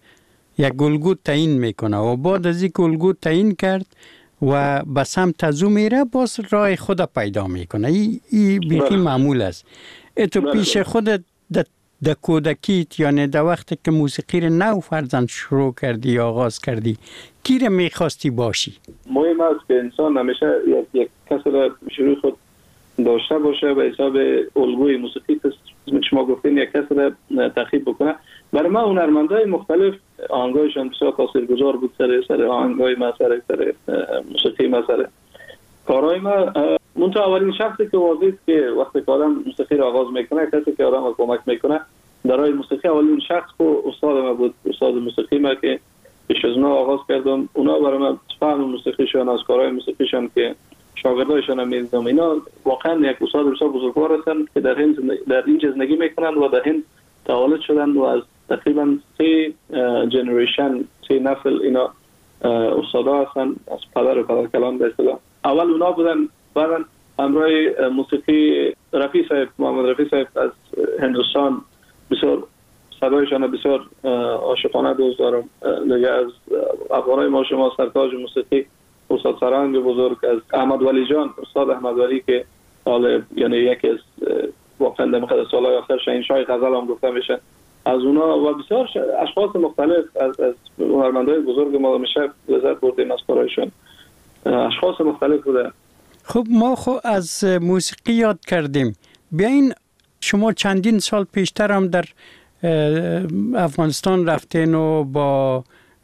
یک الگو تعیین میکنه و بعد از این الگو تعیین کرد و به سمت از او میره، باز راه خود پیدا میکنه. این ای بیخی معمول است. تو پیش خودت در کودکیت یعنی در وقتی که موسیقی رو نو فرزند شروع کردی یا آغاز کردی، کی رو میخواستی باشی؟ مهم است که انسان همیشه یک, یک کسی را شروع خود داشته باشه به حساب الگوی موسیقی که شما گفتین یک کسی را تخیب بکنه. برای ما هنرمندای مختلف آهنگایشان بسیار تاثیرگذار بود سر سر آهنگای ما، سر سر موسیقی ما، سر کارهای ما. منتها اولین شخصی که واضح است که وقتی که آدم موسیقی را آغاز میکنه، کسی که آدم را کمک میکنه در راه موسیقی، اولین شخص که استاد ما بود، استاد موسیقی ما که پیش از اونا آغاز کردم. اونا برای من فهم موسیقیشان، از کارهای موسیقیشان که شاگردایشان هم می‌دیدم، اینا واقعا یک استاد بسیار بزرگوار هستند که در هند در اینجا زندگی میکنند و در هند تولد شدند و از تقریبا سه جنریشن، سه نسل اینا استادا هستند، از پدر و پدر کلان به اصطلاح. اول اونا بودن، بعدن همراه موسیقی رفیع صاحب، محمد رفیع صاحب از هندوستان، بسیار صدایشان بسیار عاشقانه دوست دارم. دیگه از افغانای ما شما سرتاج موسیقی استاد سرهنگ بزرگ، از احمد ولی جان، استاد احمد ولی که حالا یعنی یکی از واقعا در مقدس سالهای آخر شاهنشاه غزل هم گفته میشه، از اونا و بسیار اشخاص مختلف از از هنرمندای بزرگ ما میشه لذت بردیم از کارایشون. اشخاص مختلف بوده. خب ما خو از موسیقی یاد کردیم، بیاین شما چندین سال پیشتر هم در افغانستان رفتین و با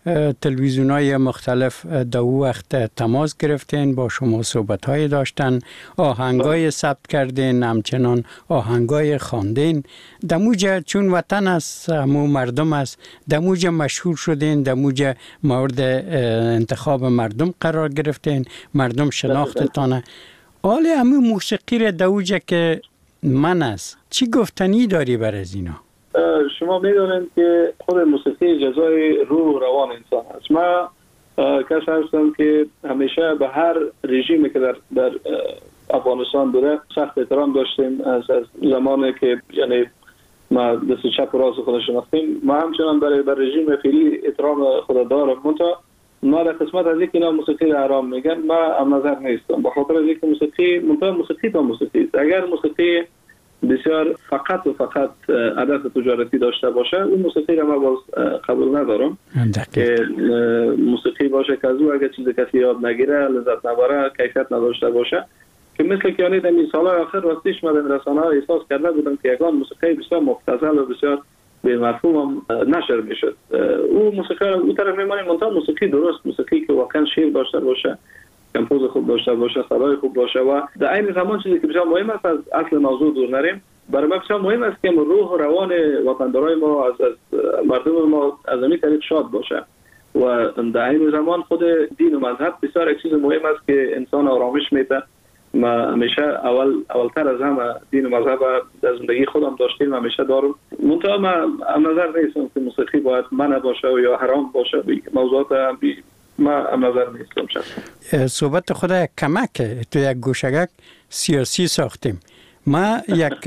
تلویزیون های مختلف در وقت تماس گرفتین، با شما صحبت های داشتن، آهنگ های ثبت کردین، همچنان آهنگ های خواندین. دموجه چون وطن است، همو مردم است، دموجه مشهور شدین، دموجه مورد انتخاب مردم قرار گرفتین، مردم شناختتانه. حالا همو موسیقی را دموجه که من است، چی گفتنی داری بر از اینا؟ شما میدونید که خود موسیقی جزای روح و روان انسان است. ما کسی هستم که همیشه به هر رژیمی که در, در افغانستان بوده سخت احترام داشتیم. از, از زمانی که یعنی ما دست چپ و راست خود شناختیم، ما همچنان برای بر رژیم فعلی احترام خود دارم. منتها ما در قسمت از اینکه اینا موسیقی حرام میگن، ما هم نظر نیستم، به خاطر از اینکه موسیقی منتها موسیقی تا موسیقی است. اگر موسیقی بسیار فقط و فقط هدف تجارتی داشته باشه، اون موسیقی را من باز قبول ندارم. که موسیقی باشه که از او اگر چیز کسی یاد نگیره، لذت نبره، کیفیت نداشته باشه، که مثل که یعنی در این سالهای آخر راستیش من در رسانه ها احساس کرده بودم که یکان موسیقی بسیار مبتذل و بسیار به مفهوم نشر میشد. او موسیقی را او طرف میمانیم، منتها موسیقی درست، موسیقی که واقعا شعر داشته باشه، کمپوز خوب داشته باشه، صدای خوب باشه و در این زمان چیزی که بسیار مهم است، از اصل موضوع دور نریم. برای ما بسیار مهم است که روح و روان وطندارای ما از, از مردم ما از این طریق شاد باشه و در این زمان خود دین و مذهب بسیار یک چیز مهم است که انسان آرامش میده. ما همیشه اول اولتر از همه دین و مذهب در زندگی خودم داشتیم، همیشه دارم. منتها ما هم نظر نیستم که موسیقی باید منع باشه و یا حرام باشه. موضوعات هم ما هم نظر نیستم. شد صحبت خود کمک تو یک گوشگک سیاسی ساختیم. ما یک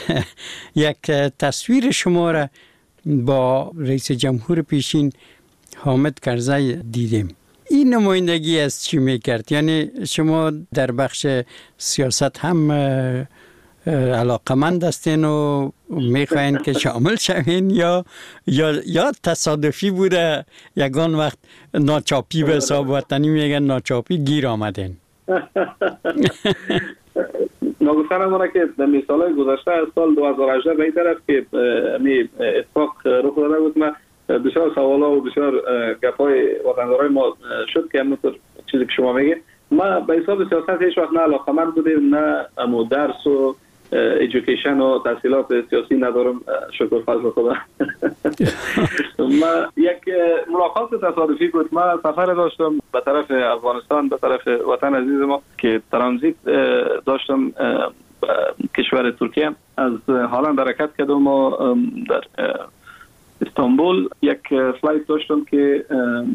یک تصویر شما را با رئیس جمهور پیشین حامد کرزی دیدیم. این نمایندگی از چی میکرد؟ یعنی شما در بخش سیاست هم علاقمند هستین و میخواین که شامل شوین یا یا یا تصادفی بوده یگان وقت ناچاپی به حساب وطنی میگن ناچاپی گیر آمدین؟ ناگفتن همونه که در مثالهای گذشته از سال دو هزار و هجده به این طرف که می اتفاق رخ داده بود، ما بسیار سوالا و بسیار گپای وطندارای ما شد که همونطور چیزی که شما میگه، ما به حساب سیاست هیچ وقت نه علاقمند بودیم، نه امو درس و ایژوکیشن و تحصیلات سیاسی ندارم، شکر فضل خدا. ما یک ملاقات تصادفی بود. ما سفر داشتم به طرف افغانستان، به طرف وطن عزیز ما که ترانزیت داشتم کشور ترکیه. از هالند حرکت کردم و در استانبول یک فلایت داشتم که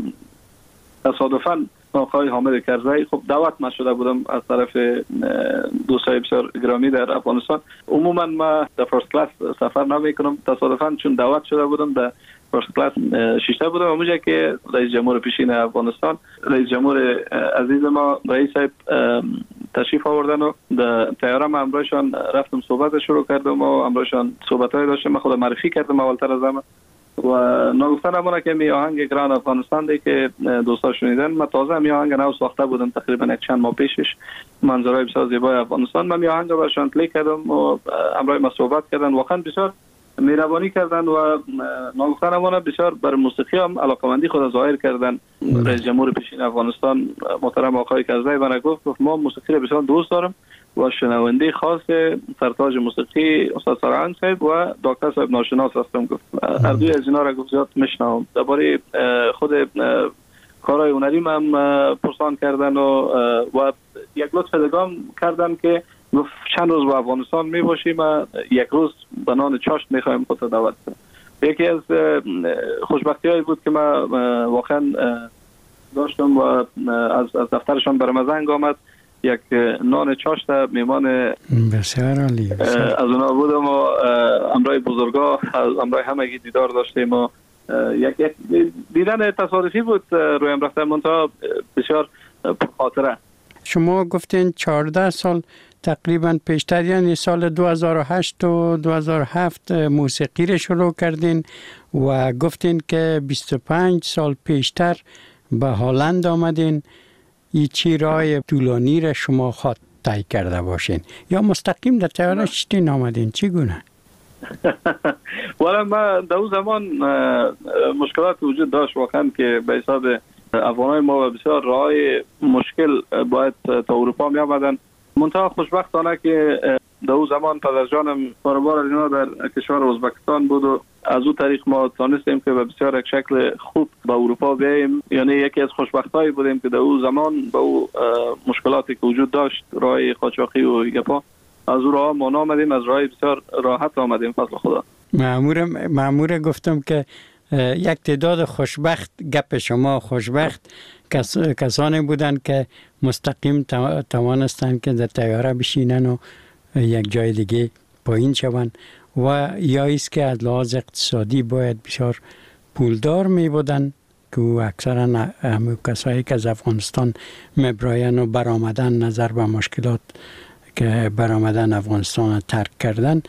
تصادفاً آقای حامد کرزی، خب دعوت من شده بودم از طرف دوستای بسیار گرامی در افغانستان. عموما ما در فرست کلاس سفر نمیکنم، تصادفاً چون دعوت شده بودم در فرست کلاس شیشته بودم. اونجا که رئیس جمهور پیشین افغانستان، رئیس جمهور عزیز ما رئیس صاحب تشریف آوردن و در طیاره ما همراهشان رفتم، صحبت شروع کردم و همراهشان صحبت‌های داشتم. من خود معرفی کردم اولتر از همه و ناگفتن همونه که می آهنگ گران افغانستان دی که دوستا شنیدن، من تازه می آهنگ نو ساخته بودم تقریبا یک چند ماه پیشش، منظرهای بسیار زیبای افغانستان. من می آهنگ رو برشان پلی کردم و همراه ما صحبت کردن، واقعا بسیار مهربانی کردن و ناگفتن همونه بسیار بر موسیقی هم علاقمندی خود ظاهر کردن. رئیس جمهور پیشین افغانستان محترم آقای کرزی من گفت ما موسیقی رو بسیار دوست دارم و شنونده خاص سرتاج موسیقی استاد سرهنگ صاحب و دکتر صاحب ناشناس هستم. گفت هر دوی از اینا را گفت زیاد میشنوم. درباره خود کارهای هنری هم پرسان کردن و و یک لطف دگام کردن که گفت چند روز با افغانستان می باشیم و یک روز به نان چاشت میخوایم خود دعوت کنیم. یکی از خوشبختی هایی بود که ما واقعا داشتم و از از دفترشان برام زنگ آمد، یک نان چاشت میمان بسیار عالی از اونا بودم و امرای بزرگا از امرای همگی دیدار داشتیم و یک دیدن تصادفی بود رویم رفتن، منتها بسیار پرخاطره. شما گفتین چهارده سال تقریبا پیشتر، یعنی سال دو هزار و هشت و دو هزار و هفت موسیقی رو شروع کردین و گفتین که بیست و پنج سال پیشتر به هالند آمدین. این چی راه طولانی را شما خواهد طی کرده باشین یا مستقیم در طیاره شتین آمدین؟ چی گونه؟ ولی ما در اون زمان مشکلات وجود داشت واقعا که به حساب افغانای ما بسیار راهای مشکل باید تا اروپا می آمدن. منتها خوشبختانه که در اون زمان پدر جانم کاروبار اینا در کشور ازبکستان بود و از اون طریق ما تانستیم که به بسیار یک شکل خوب به اروپا بیاییم. یعنی یکی از خوشبختایی بودیم که در اون زمان با اون مشکلاتی که وجود داشت راه قاچاقی و گپا از اون راه ما آمدیم، از راه بسیار راحت آمدیم فضل خدا. مأمور مأمور گفتم که یک تعداد خوشبخت، گپ شما خوشبخت کس، کسانی بودند که مستقیم توانستند که در طیاره بشینن و یک جای دیگه پایین شوند و یا است که از لحاظ اقتصادی باید بسیار پولدار می بودند که اکثرا همه کسایی که از افغانستان میبراین و برآمدن نظر به مشکلات که برآمدن افغانستان ترک کردن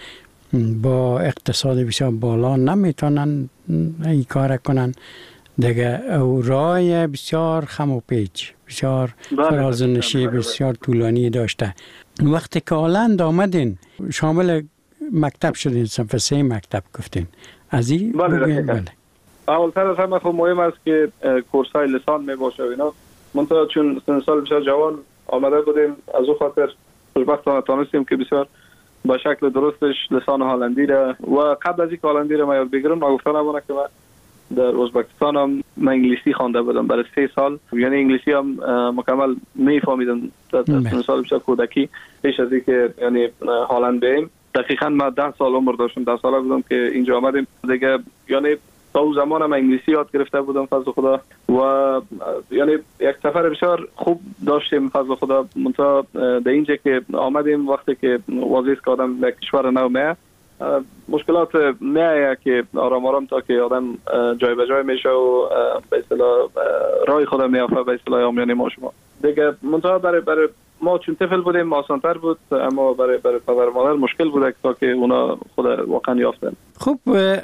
با اقتصاد بسیار بالا نمیتونن این کار کنن دیگه. او راه بسیار خم و پیچ، بسیار فراز و نشیب بسیار طولانی داشته. وقتی که هلند آمدین شامل مکتب شدین، صنف سه مکتب گفتین از این بگوین. بله اولتر از همه خب مهم است که کورسای لسان می باشه اینا. منتها چون سن سال بسیار جوان آمده بودیم از اون خاطر خوشبختانه تانستیم که بسیار با شکل درستش لسان هلندی را و قبل از اینکه هلندی را ما یاد بگیرم ما گفتم نمونه که من در ازبکستان هم من انگلیسی خوانده بودم برای سه سال. یعنی انگلیسی هم مکمل میفهمیدم در سن سال بسیار کودکی پیش از اینکه یعنی هلند بریم. دقیقاً من ده سال عمر داشتم، ده ساله بودم که اینجا آمدیم دیگه. یعنی تا اون زمان من انگلیسی یاد گرفته بودم فضل خدا و یعنی یک سفر بسیار خوب داشتیم فضل خدا. منتها در اینجا که آمدیم وقتی که واضح است که آدم در کشور نو میه مشکلات میه که آرام آرام تا که آدم جای به جای میشه و به اصطلاح راه خدا میافته به اصطلاح آمیانه ما شما دیگه. منتها برای برای ما چون طفل بودیم آسان‌تر بود، اما برای برای پدر مادر مشکل بود تا که اونا خود واقعا یافتن. خب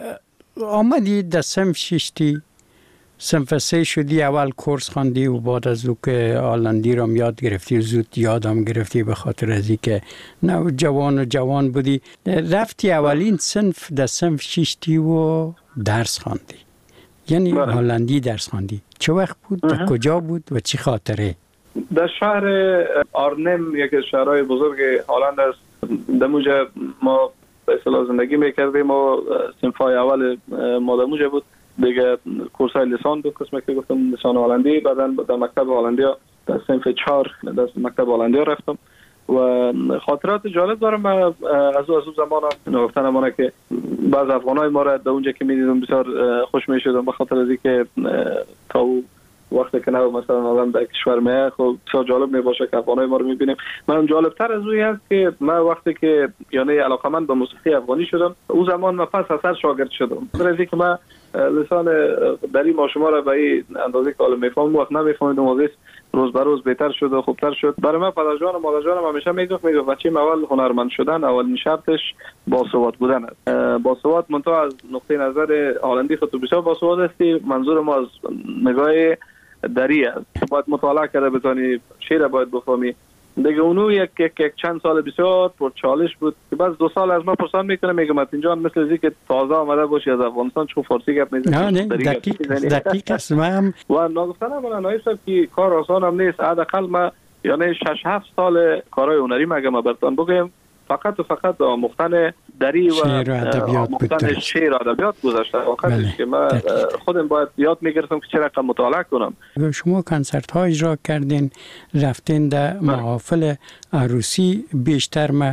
آمدی در صنف ششتی، صنف سه شدی، اول کورس خواندی و بعد از او که هلندی را یاد گرفتی زود یادم گرفتی به خاطر از اینکه نه جوان و جوان بودی. رفتی اولین صنف در صنف ششتی و درس خواندی، یعنی هلندی درس خواندی. چه وقت بود؟ در کجا بود و چی خاطره؟ در شهر آرنم، یکی از شهرهای بزرگ هلند است. در موجه ما به اصطلاح زندگی میکردیم و صنفای اول ما در موجه بود دیگه. کورسای لسان بود قسمه که گفتم لسان هلندی. بعدا در مکتب هلندیا در صنف چهار در مکتب هلندیا رفتم و خاطرات جالب دارم. من از او از او زمان نگفتن امانه که بعض افغانای ما را در اونجا که میدیدم بسیار خوش میشدم به خاطر از اینکه تا او وقتی که نه مثلا آدم در کشور میه خب بسیار جالب میباشه که افغانای ما رو میبینیم. من جالبتر از اوی هست که من وقتی که یعنی علاقمند به موسیقی افغانی شدم او زمان من پس اثر شاگرد شدم. در از اینکه من لسان دری ما شما را به این اندازه که حالا میفهمم وقت نمیفهمیدم واسه روز به روز بهتر شد و خوبتر شد. برای من پدر جان و مادر جانم همیشه میگفت میگفت بچه‌م اول هنرمند شدن اولین شرطش باسواد بودن است. باسواد منتها از نقطه نظر هلندی خود بسیار باسواد هستی. منظور ما از نگاه دری است. باید مطالعه کرده بتونی، شعر باید بفهمی دیگه. اونو یک یک, یک چند سال بسیار پر چالش بود که بعد دو سال از ما پرسان میکنه میگه متین جان مثل از که تازه آمده باشی از افغانستان چون فارسی گپ میزنی. نه نه دقیق دقیق است. من و ناگفتنه من نایب صاحب که کار آسان هم نیست. حداقل ما یعنی شش هفت سال کارهای هنری مگه ما براتون بگم فقط و فقط آموختن دری و آموختن شعر و ادبیات گذاشته. واقعا که من خودم باید یاد میگرفتم که چرا مطالعه کنم. شما کنسرت ها اجرا کردین، رفتین در محافل عروسی بیشتر ما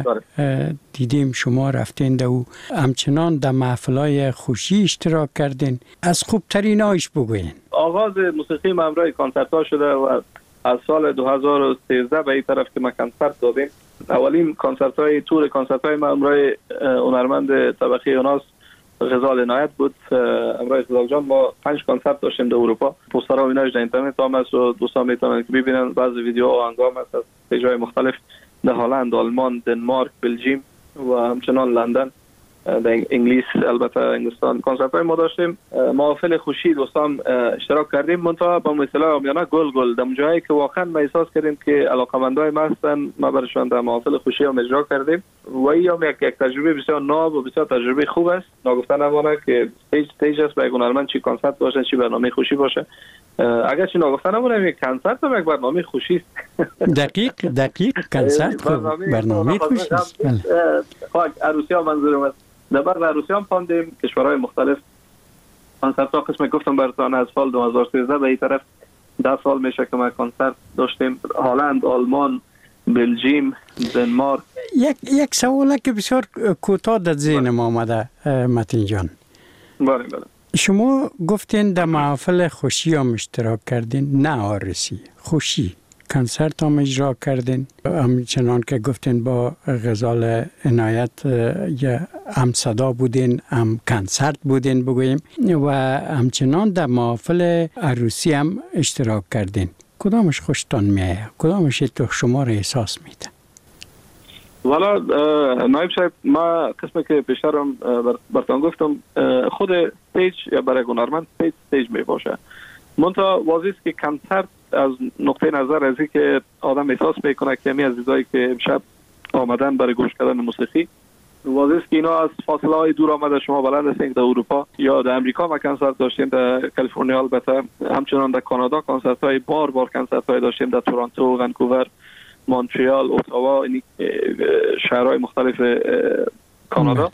دیدیم شما رفتین در او، همچنان در محفل های خوشی اشتراک کردین. از خوبترین هایش بگوین. آغاز موسیقی من همراه کنسرت ها شده و از سال دو هزار و سیزده به این طرف که ما کنسرت دادیم. اولین کنسرت های تور کنسرت های ما همراه هنرمند طبقه یوناس غزال عنایت بود. همراه غزال جان ما پنج کنسرت داشتیم در اروپا. پوسترها و ایناش در اینترنت هم هست و دوستان میتونن که ببینن. بعضی ویدیوها هنگام هست از جای مختلف در هلند، آلمان، دنمارک، بلژیم و همچنان لندن در انگلیس البته انگلستان کنسرت های ما داشتیم. محافل خوشی دوستان اشتراک کردیم، منتها با مثلا آمیانه گل گل در جایی که واقعا ما احساس کردیم که علاقمندای ما هستن، ما برشان در محافل خوشی هم اجرا کردیم و این هم یک یک تجربه بسیار ناب و بسیار تجربه خوب است. ناگفتن نمانه که استیج استیج است برای هنرمند، چی کنسرت باشه چی برنامه خوشی باشه. اگر چی ناگفتن نمانه یک کنسرت هم یک برنامه خوشی است. دقیق دقیق کنسرت خوب برنامه خوشی است. خب عروسی ها منظورم است. در بعد عروسی هم پاندیم کشورهای مختلف کنسرت ها قسم گفتم براتون از سال دو هزار و سیزده به این طرف ده سال میشه که ما کنسرت داشتیم. هلند، آلمان، بلژیم، دنمارک. یک یک سوالی که بسیار کوتاه در ذهن ما آمده متین جان. بله بله. شما گفتین در محافل خوشی هم اشتراک کردین، نه عروسی، خوشی کنسرت هم اجرا کردین، همچنان که گفتین با غزال عنایت یا هم صدا بودین هم کنسرت بودین بگوییم، و همچنان در محافل عروسی هم اشتراک کردین. کدامش خوشتان میایه؟ کدامش تو شما را احساس میده؟ والا نایب صاحب، ما قسمی که پیشترم براتون گفتم خود استیج یا برای هنرمند استیج استیج می باشه، منتها واضح است که کنسرت از نقطه نظر از که آدم احساس میکنه که می عزیزایی که امشب آمدن برای گوش کردن موسیقی، واضح است که اینا از فاصله های دور آمده. شما بلد هستین در اروپا یا در امریکا ما کنسرت داشتیم، در کالیفرنیا البته، همچنان در کانادا کنسرت های بار بار کنسرت های داشتیم، در تورنتو، ونکوور، مونترال، اتاوا، این شهرهای مختلف کانادا.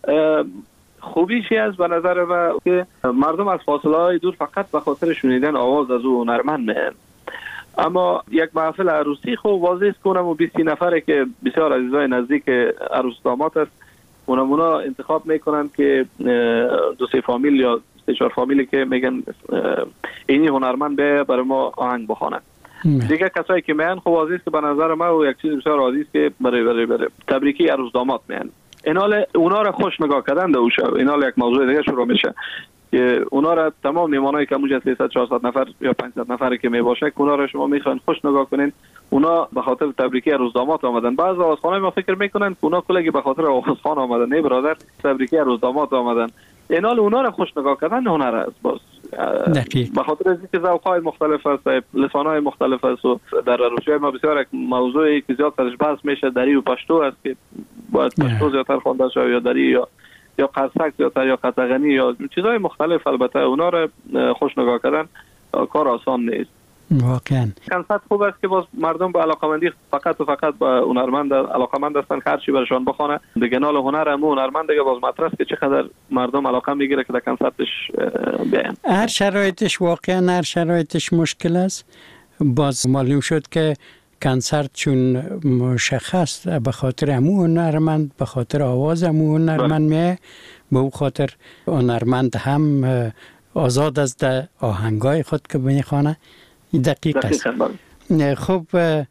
خوبیش از به نظر من که مردم از فاصله های دور فقط به خاطر شنیدن آواز از او هنرمند میان. اما یک محفل عروسی خب واضح است که اونم بیست نفره که بسیار عزیزای نزدیک عروس داماد است، اونم اونا انتخاب میکنن که دو سه فامیل یا سه چهار فامیلی که میگن اینی هنرمند به برای ما آهنگ بخوانه. دیگه کسایی که میان خب واضح است که به نظر من و یک چیز بسیار عادی است که برای برای برای تبریکی عروس داماد میان. اینال اونا را خوش نگاه کردن در اوشه. اینال یک موضوع دیگه شروع میشه که اونا را تمام میمانایی که موجه سیصد چهارصد نفر یا پانصد نفری که می باشه، اونا را شما میخواین خوش نگاه کنین. اونا به خاطر تبریکی عروس داماد آمدن. بعضی آوازخوانای ما فکر میکنن که اونا کلگی به خاطر آوازخوان آمدن. نه برادر، تبریکی عروس داماد آمدن. اینال اونا را خوش نگاه کردن هنر است. باز به خاطر اینکه ذوق‌های مختلف است، لسان‌های مختلف است و در عروسی ما بسیار یک موضوعی که زیاد درش بحث میشه دری و پشتو است که باید پشتو زیادتر خوانده شود یا دری یا یا قرصک زیادتر یا قطغنی یا چیزهای مختلف. البته اونا را خوش نگاه کردن کار آسان نیست. واقعا کنسرت خوب است که باز مردم به علاقمندی فقط و فقط به هنرمند علاقمند هستن، هر چی برشان بخونه دیگه نال هنر هم هنرمند دیگه باز مطرح است که چقدر مردم علاقه میگیره که در کنسرتش بیان. هر شرایطش واقعا هر شرایطش مشکل است. باز معلوم شد که کنسرت چون مشخص به خاطر همون هنرمند، به خاطر آواز همون هنرمند میه، به اون خاطر هنرمند هم آزاد از در آهنگای خود که میخوانه. دقیق است. خب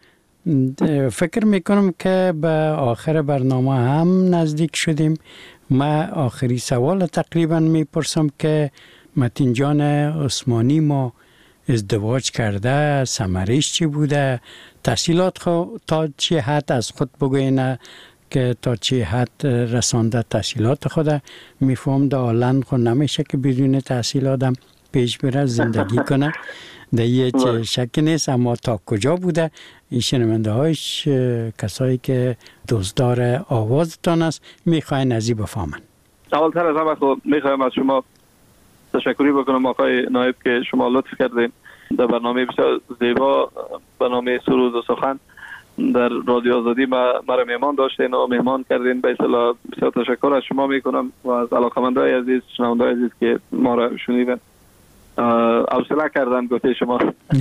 فکر میکنم که به آخر برنامه هم نزدیک شدیم. ما آخری سوال تقریبا میپرسم که متین جان عثمانی ما ازدواج کرده، ثمرش چی بوده، تحصیلات خود تا چه حد از خود بگوینه که تا چه حد رسانده تحصیلات خود. میفهم در هلند خود نمیشه که بدون تحصیلات هم پیش بره زندگی کنه، در یه چه شک نیست. اما تا کجا بوده این شنونده هایش کسایی که دوستدار آوازتان است میخواین ازی بفهمن. اولتر از همه خود میخوایم از شما تشکری بکنم آقای نایب که شما لطف کردین در برنامه بسیار زیبا، برنامه سرود و سخن در رادیو آزادی ما مرا مهمان داشتین و مهمان کردین. به اصطلاح بسیار تشکر از شما میکنم و از علاقمندای عزیز، شنوندای عزیز که ما را شنیدن. حوصله کردن گفته شما.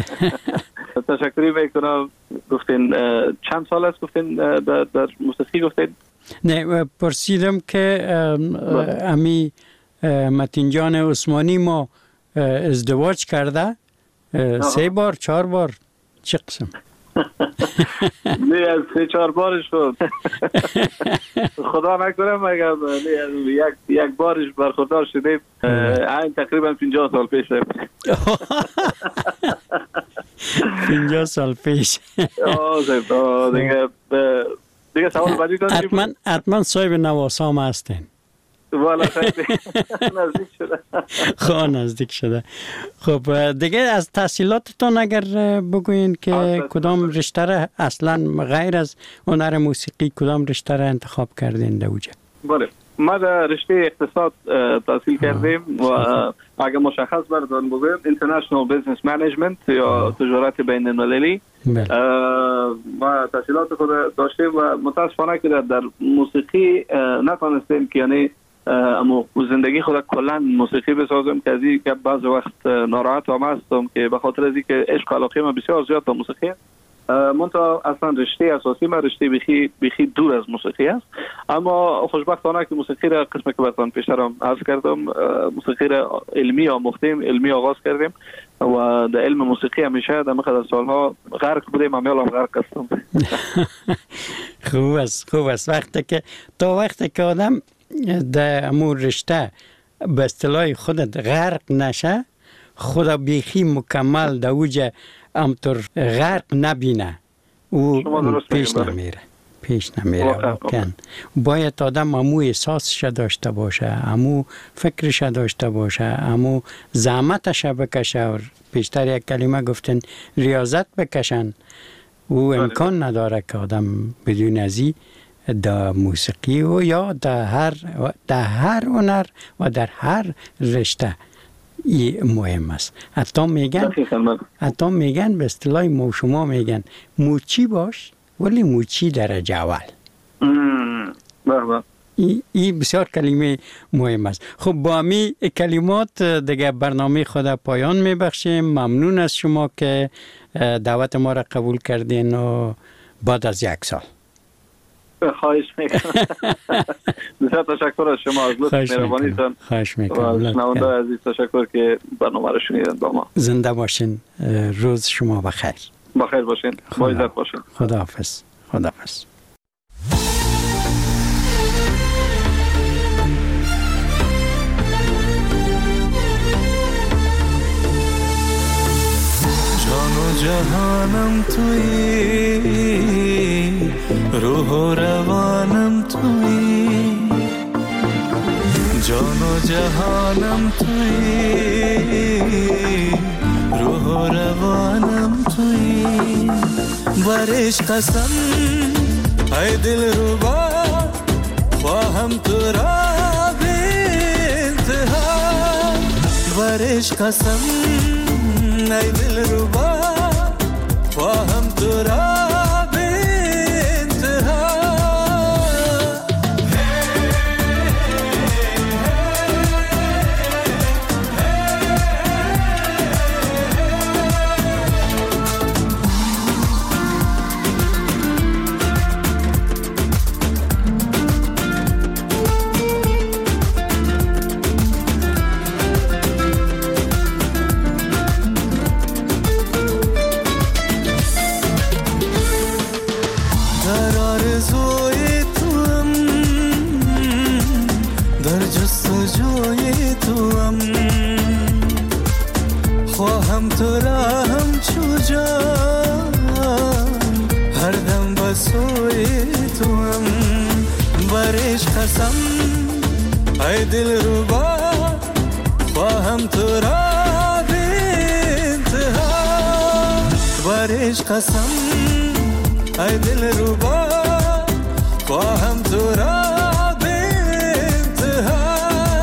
تشکری میکنم. گفتین چند سال است گفتین در, در موسیقی گفتین؟ نه پرسیدم که امی متین جان عثمانی ما ازدواج کرده سه بار چهار بار چه قسم؟ نه از سه چهار بارش شد. خدا نکنه مگر یک یک بارش برخوردار شدیم. این تقریبا پنجاه سال پیشه. پنجاه سال پیش. دیگه دیگه سوال بعدی داریم. حتما حتما صاحب نواسام هستین. والا خیلی نزدیک شده. خب نزدیک شده. خب دیگه از تحصیلاتتون اگر بگوین که کدام رشته را اصلا غیر از هنر موسیقی کدام رشته را انتخاب کردین در اوجه؟ بله ما در رشته اقتصاد تحصیل کردیم و اگر مشخص بردارم بگویم International Business Management یا تجارت بین المللی. ما تحصیلات خود داشتیم و متاسفانه که در, در موسیقی نتونستیم که یعنی اما زندگی خود کلا موسیقی بسازم که از این که بعض وقت ناراحت هم هستم که به خاطر از اینکه عشق علاقه من بسیار زیاد به موسیقی منتها اصلا رشته اساسی من رشته بخی بخی دور از موسیقی است، اما خوشبختانه که موسیقی را قسمت که براتون پیشترم عرض کردم موسیقی را علمی آموختیم، علمی آغاز کردیم و در علم موسیقی همیشه در مقدار سالها غرق بودیم، همیشه هم غرق هستم. خوب است خوب است. وقتی که تا وقتی که آدم در امور رشته به اصطلاح خودت غرق نشه، خدا بیخی مکمل در اوج امطور غرق نبینه او پیش نمیره پیش نمیره واقعا. باید آدم امو احساسش داشته باشه، امو فکرش داشته باشه، امو زحمتش بکشه. پیشتر یک کلمه گفتن ریاضت بکشن. او امکان نداره که آدم بدون ازی در موسیقی و یا در هر در هر هنر و در هر رشته ای مهم است. حتی میگن حتی میگن به اصطلاح مو شما میگن موچی باش ولی موچی درجه اول. بله ای, ای بسیار کلمه مهم است. خب با امی کلمات دیگه برنامه خود پایان میبخشیم. ممنون از شما که دعوت ما را قبول کردین و بعد از یک سال. خواهش میکنم. بسیار تشکر از شما از لطف مهربانیتون. خواهش میکنم. شنونده عزیز تشکر که برنامه را شنیدن با ما. زنده باشین. روز شما بخیر. بخیر باشین. با عزت باشین. خداحافظ. خداحافظ. جان و جهانم تویی، روح و روانم تویی، جان و جهانم تویی، روح و روانم تویی. برش قسم ای دل ربا خواهم تو را به انتها. برش قسم ای دل ربا خواهم تو را ای دل ربا خواهم تو را به انتها. برش قسم ای دل ربا خواهم تو را به انتها.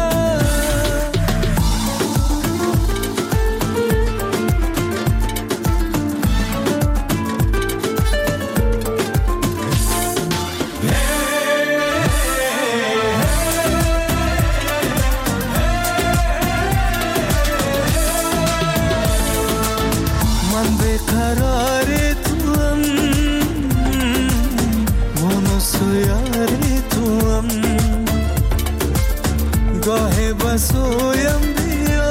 سویم بیا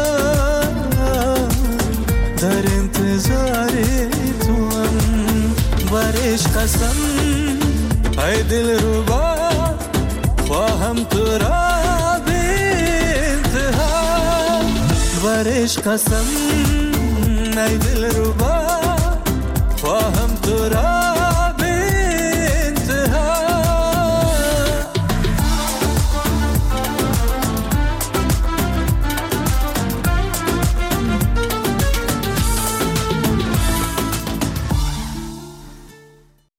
در انتظار توام. برش قسم ای دل ربا خواهم تو را به انتها. برش قسم ای دل ربا خواهم تو را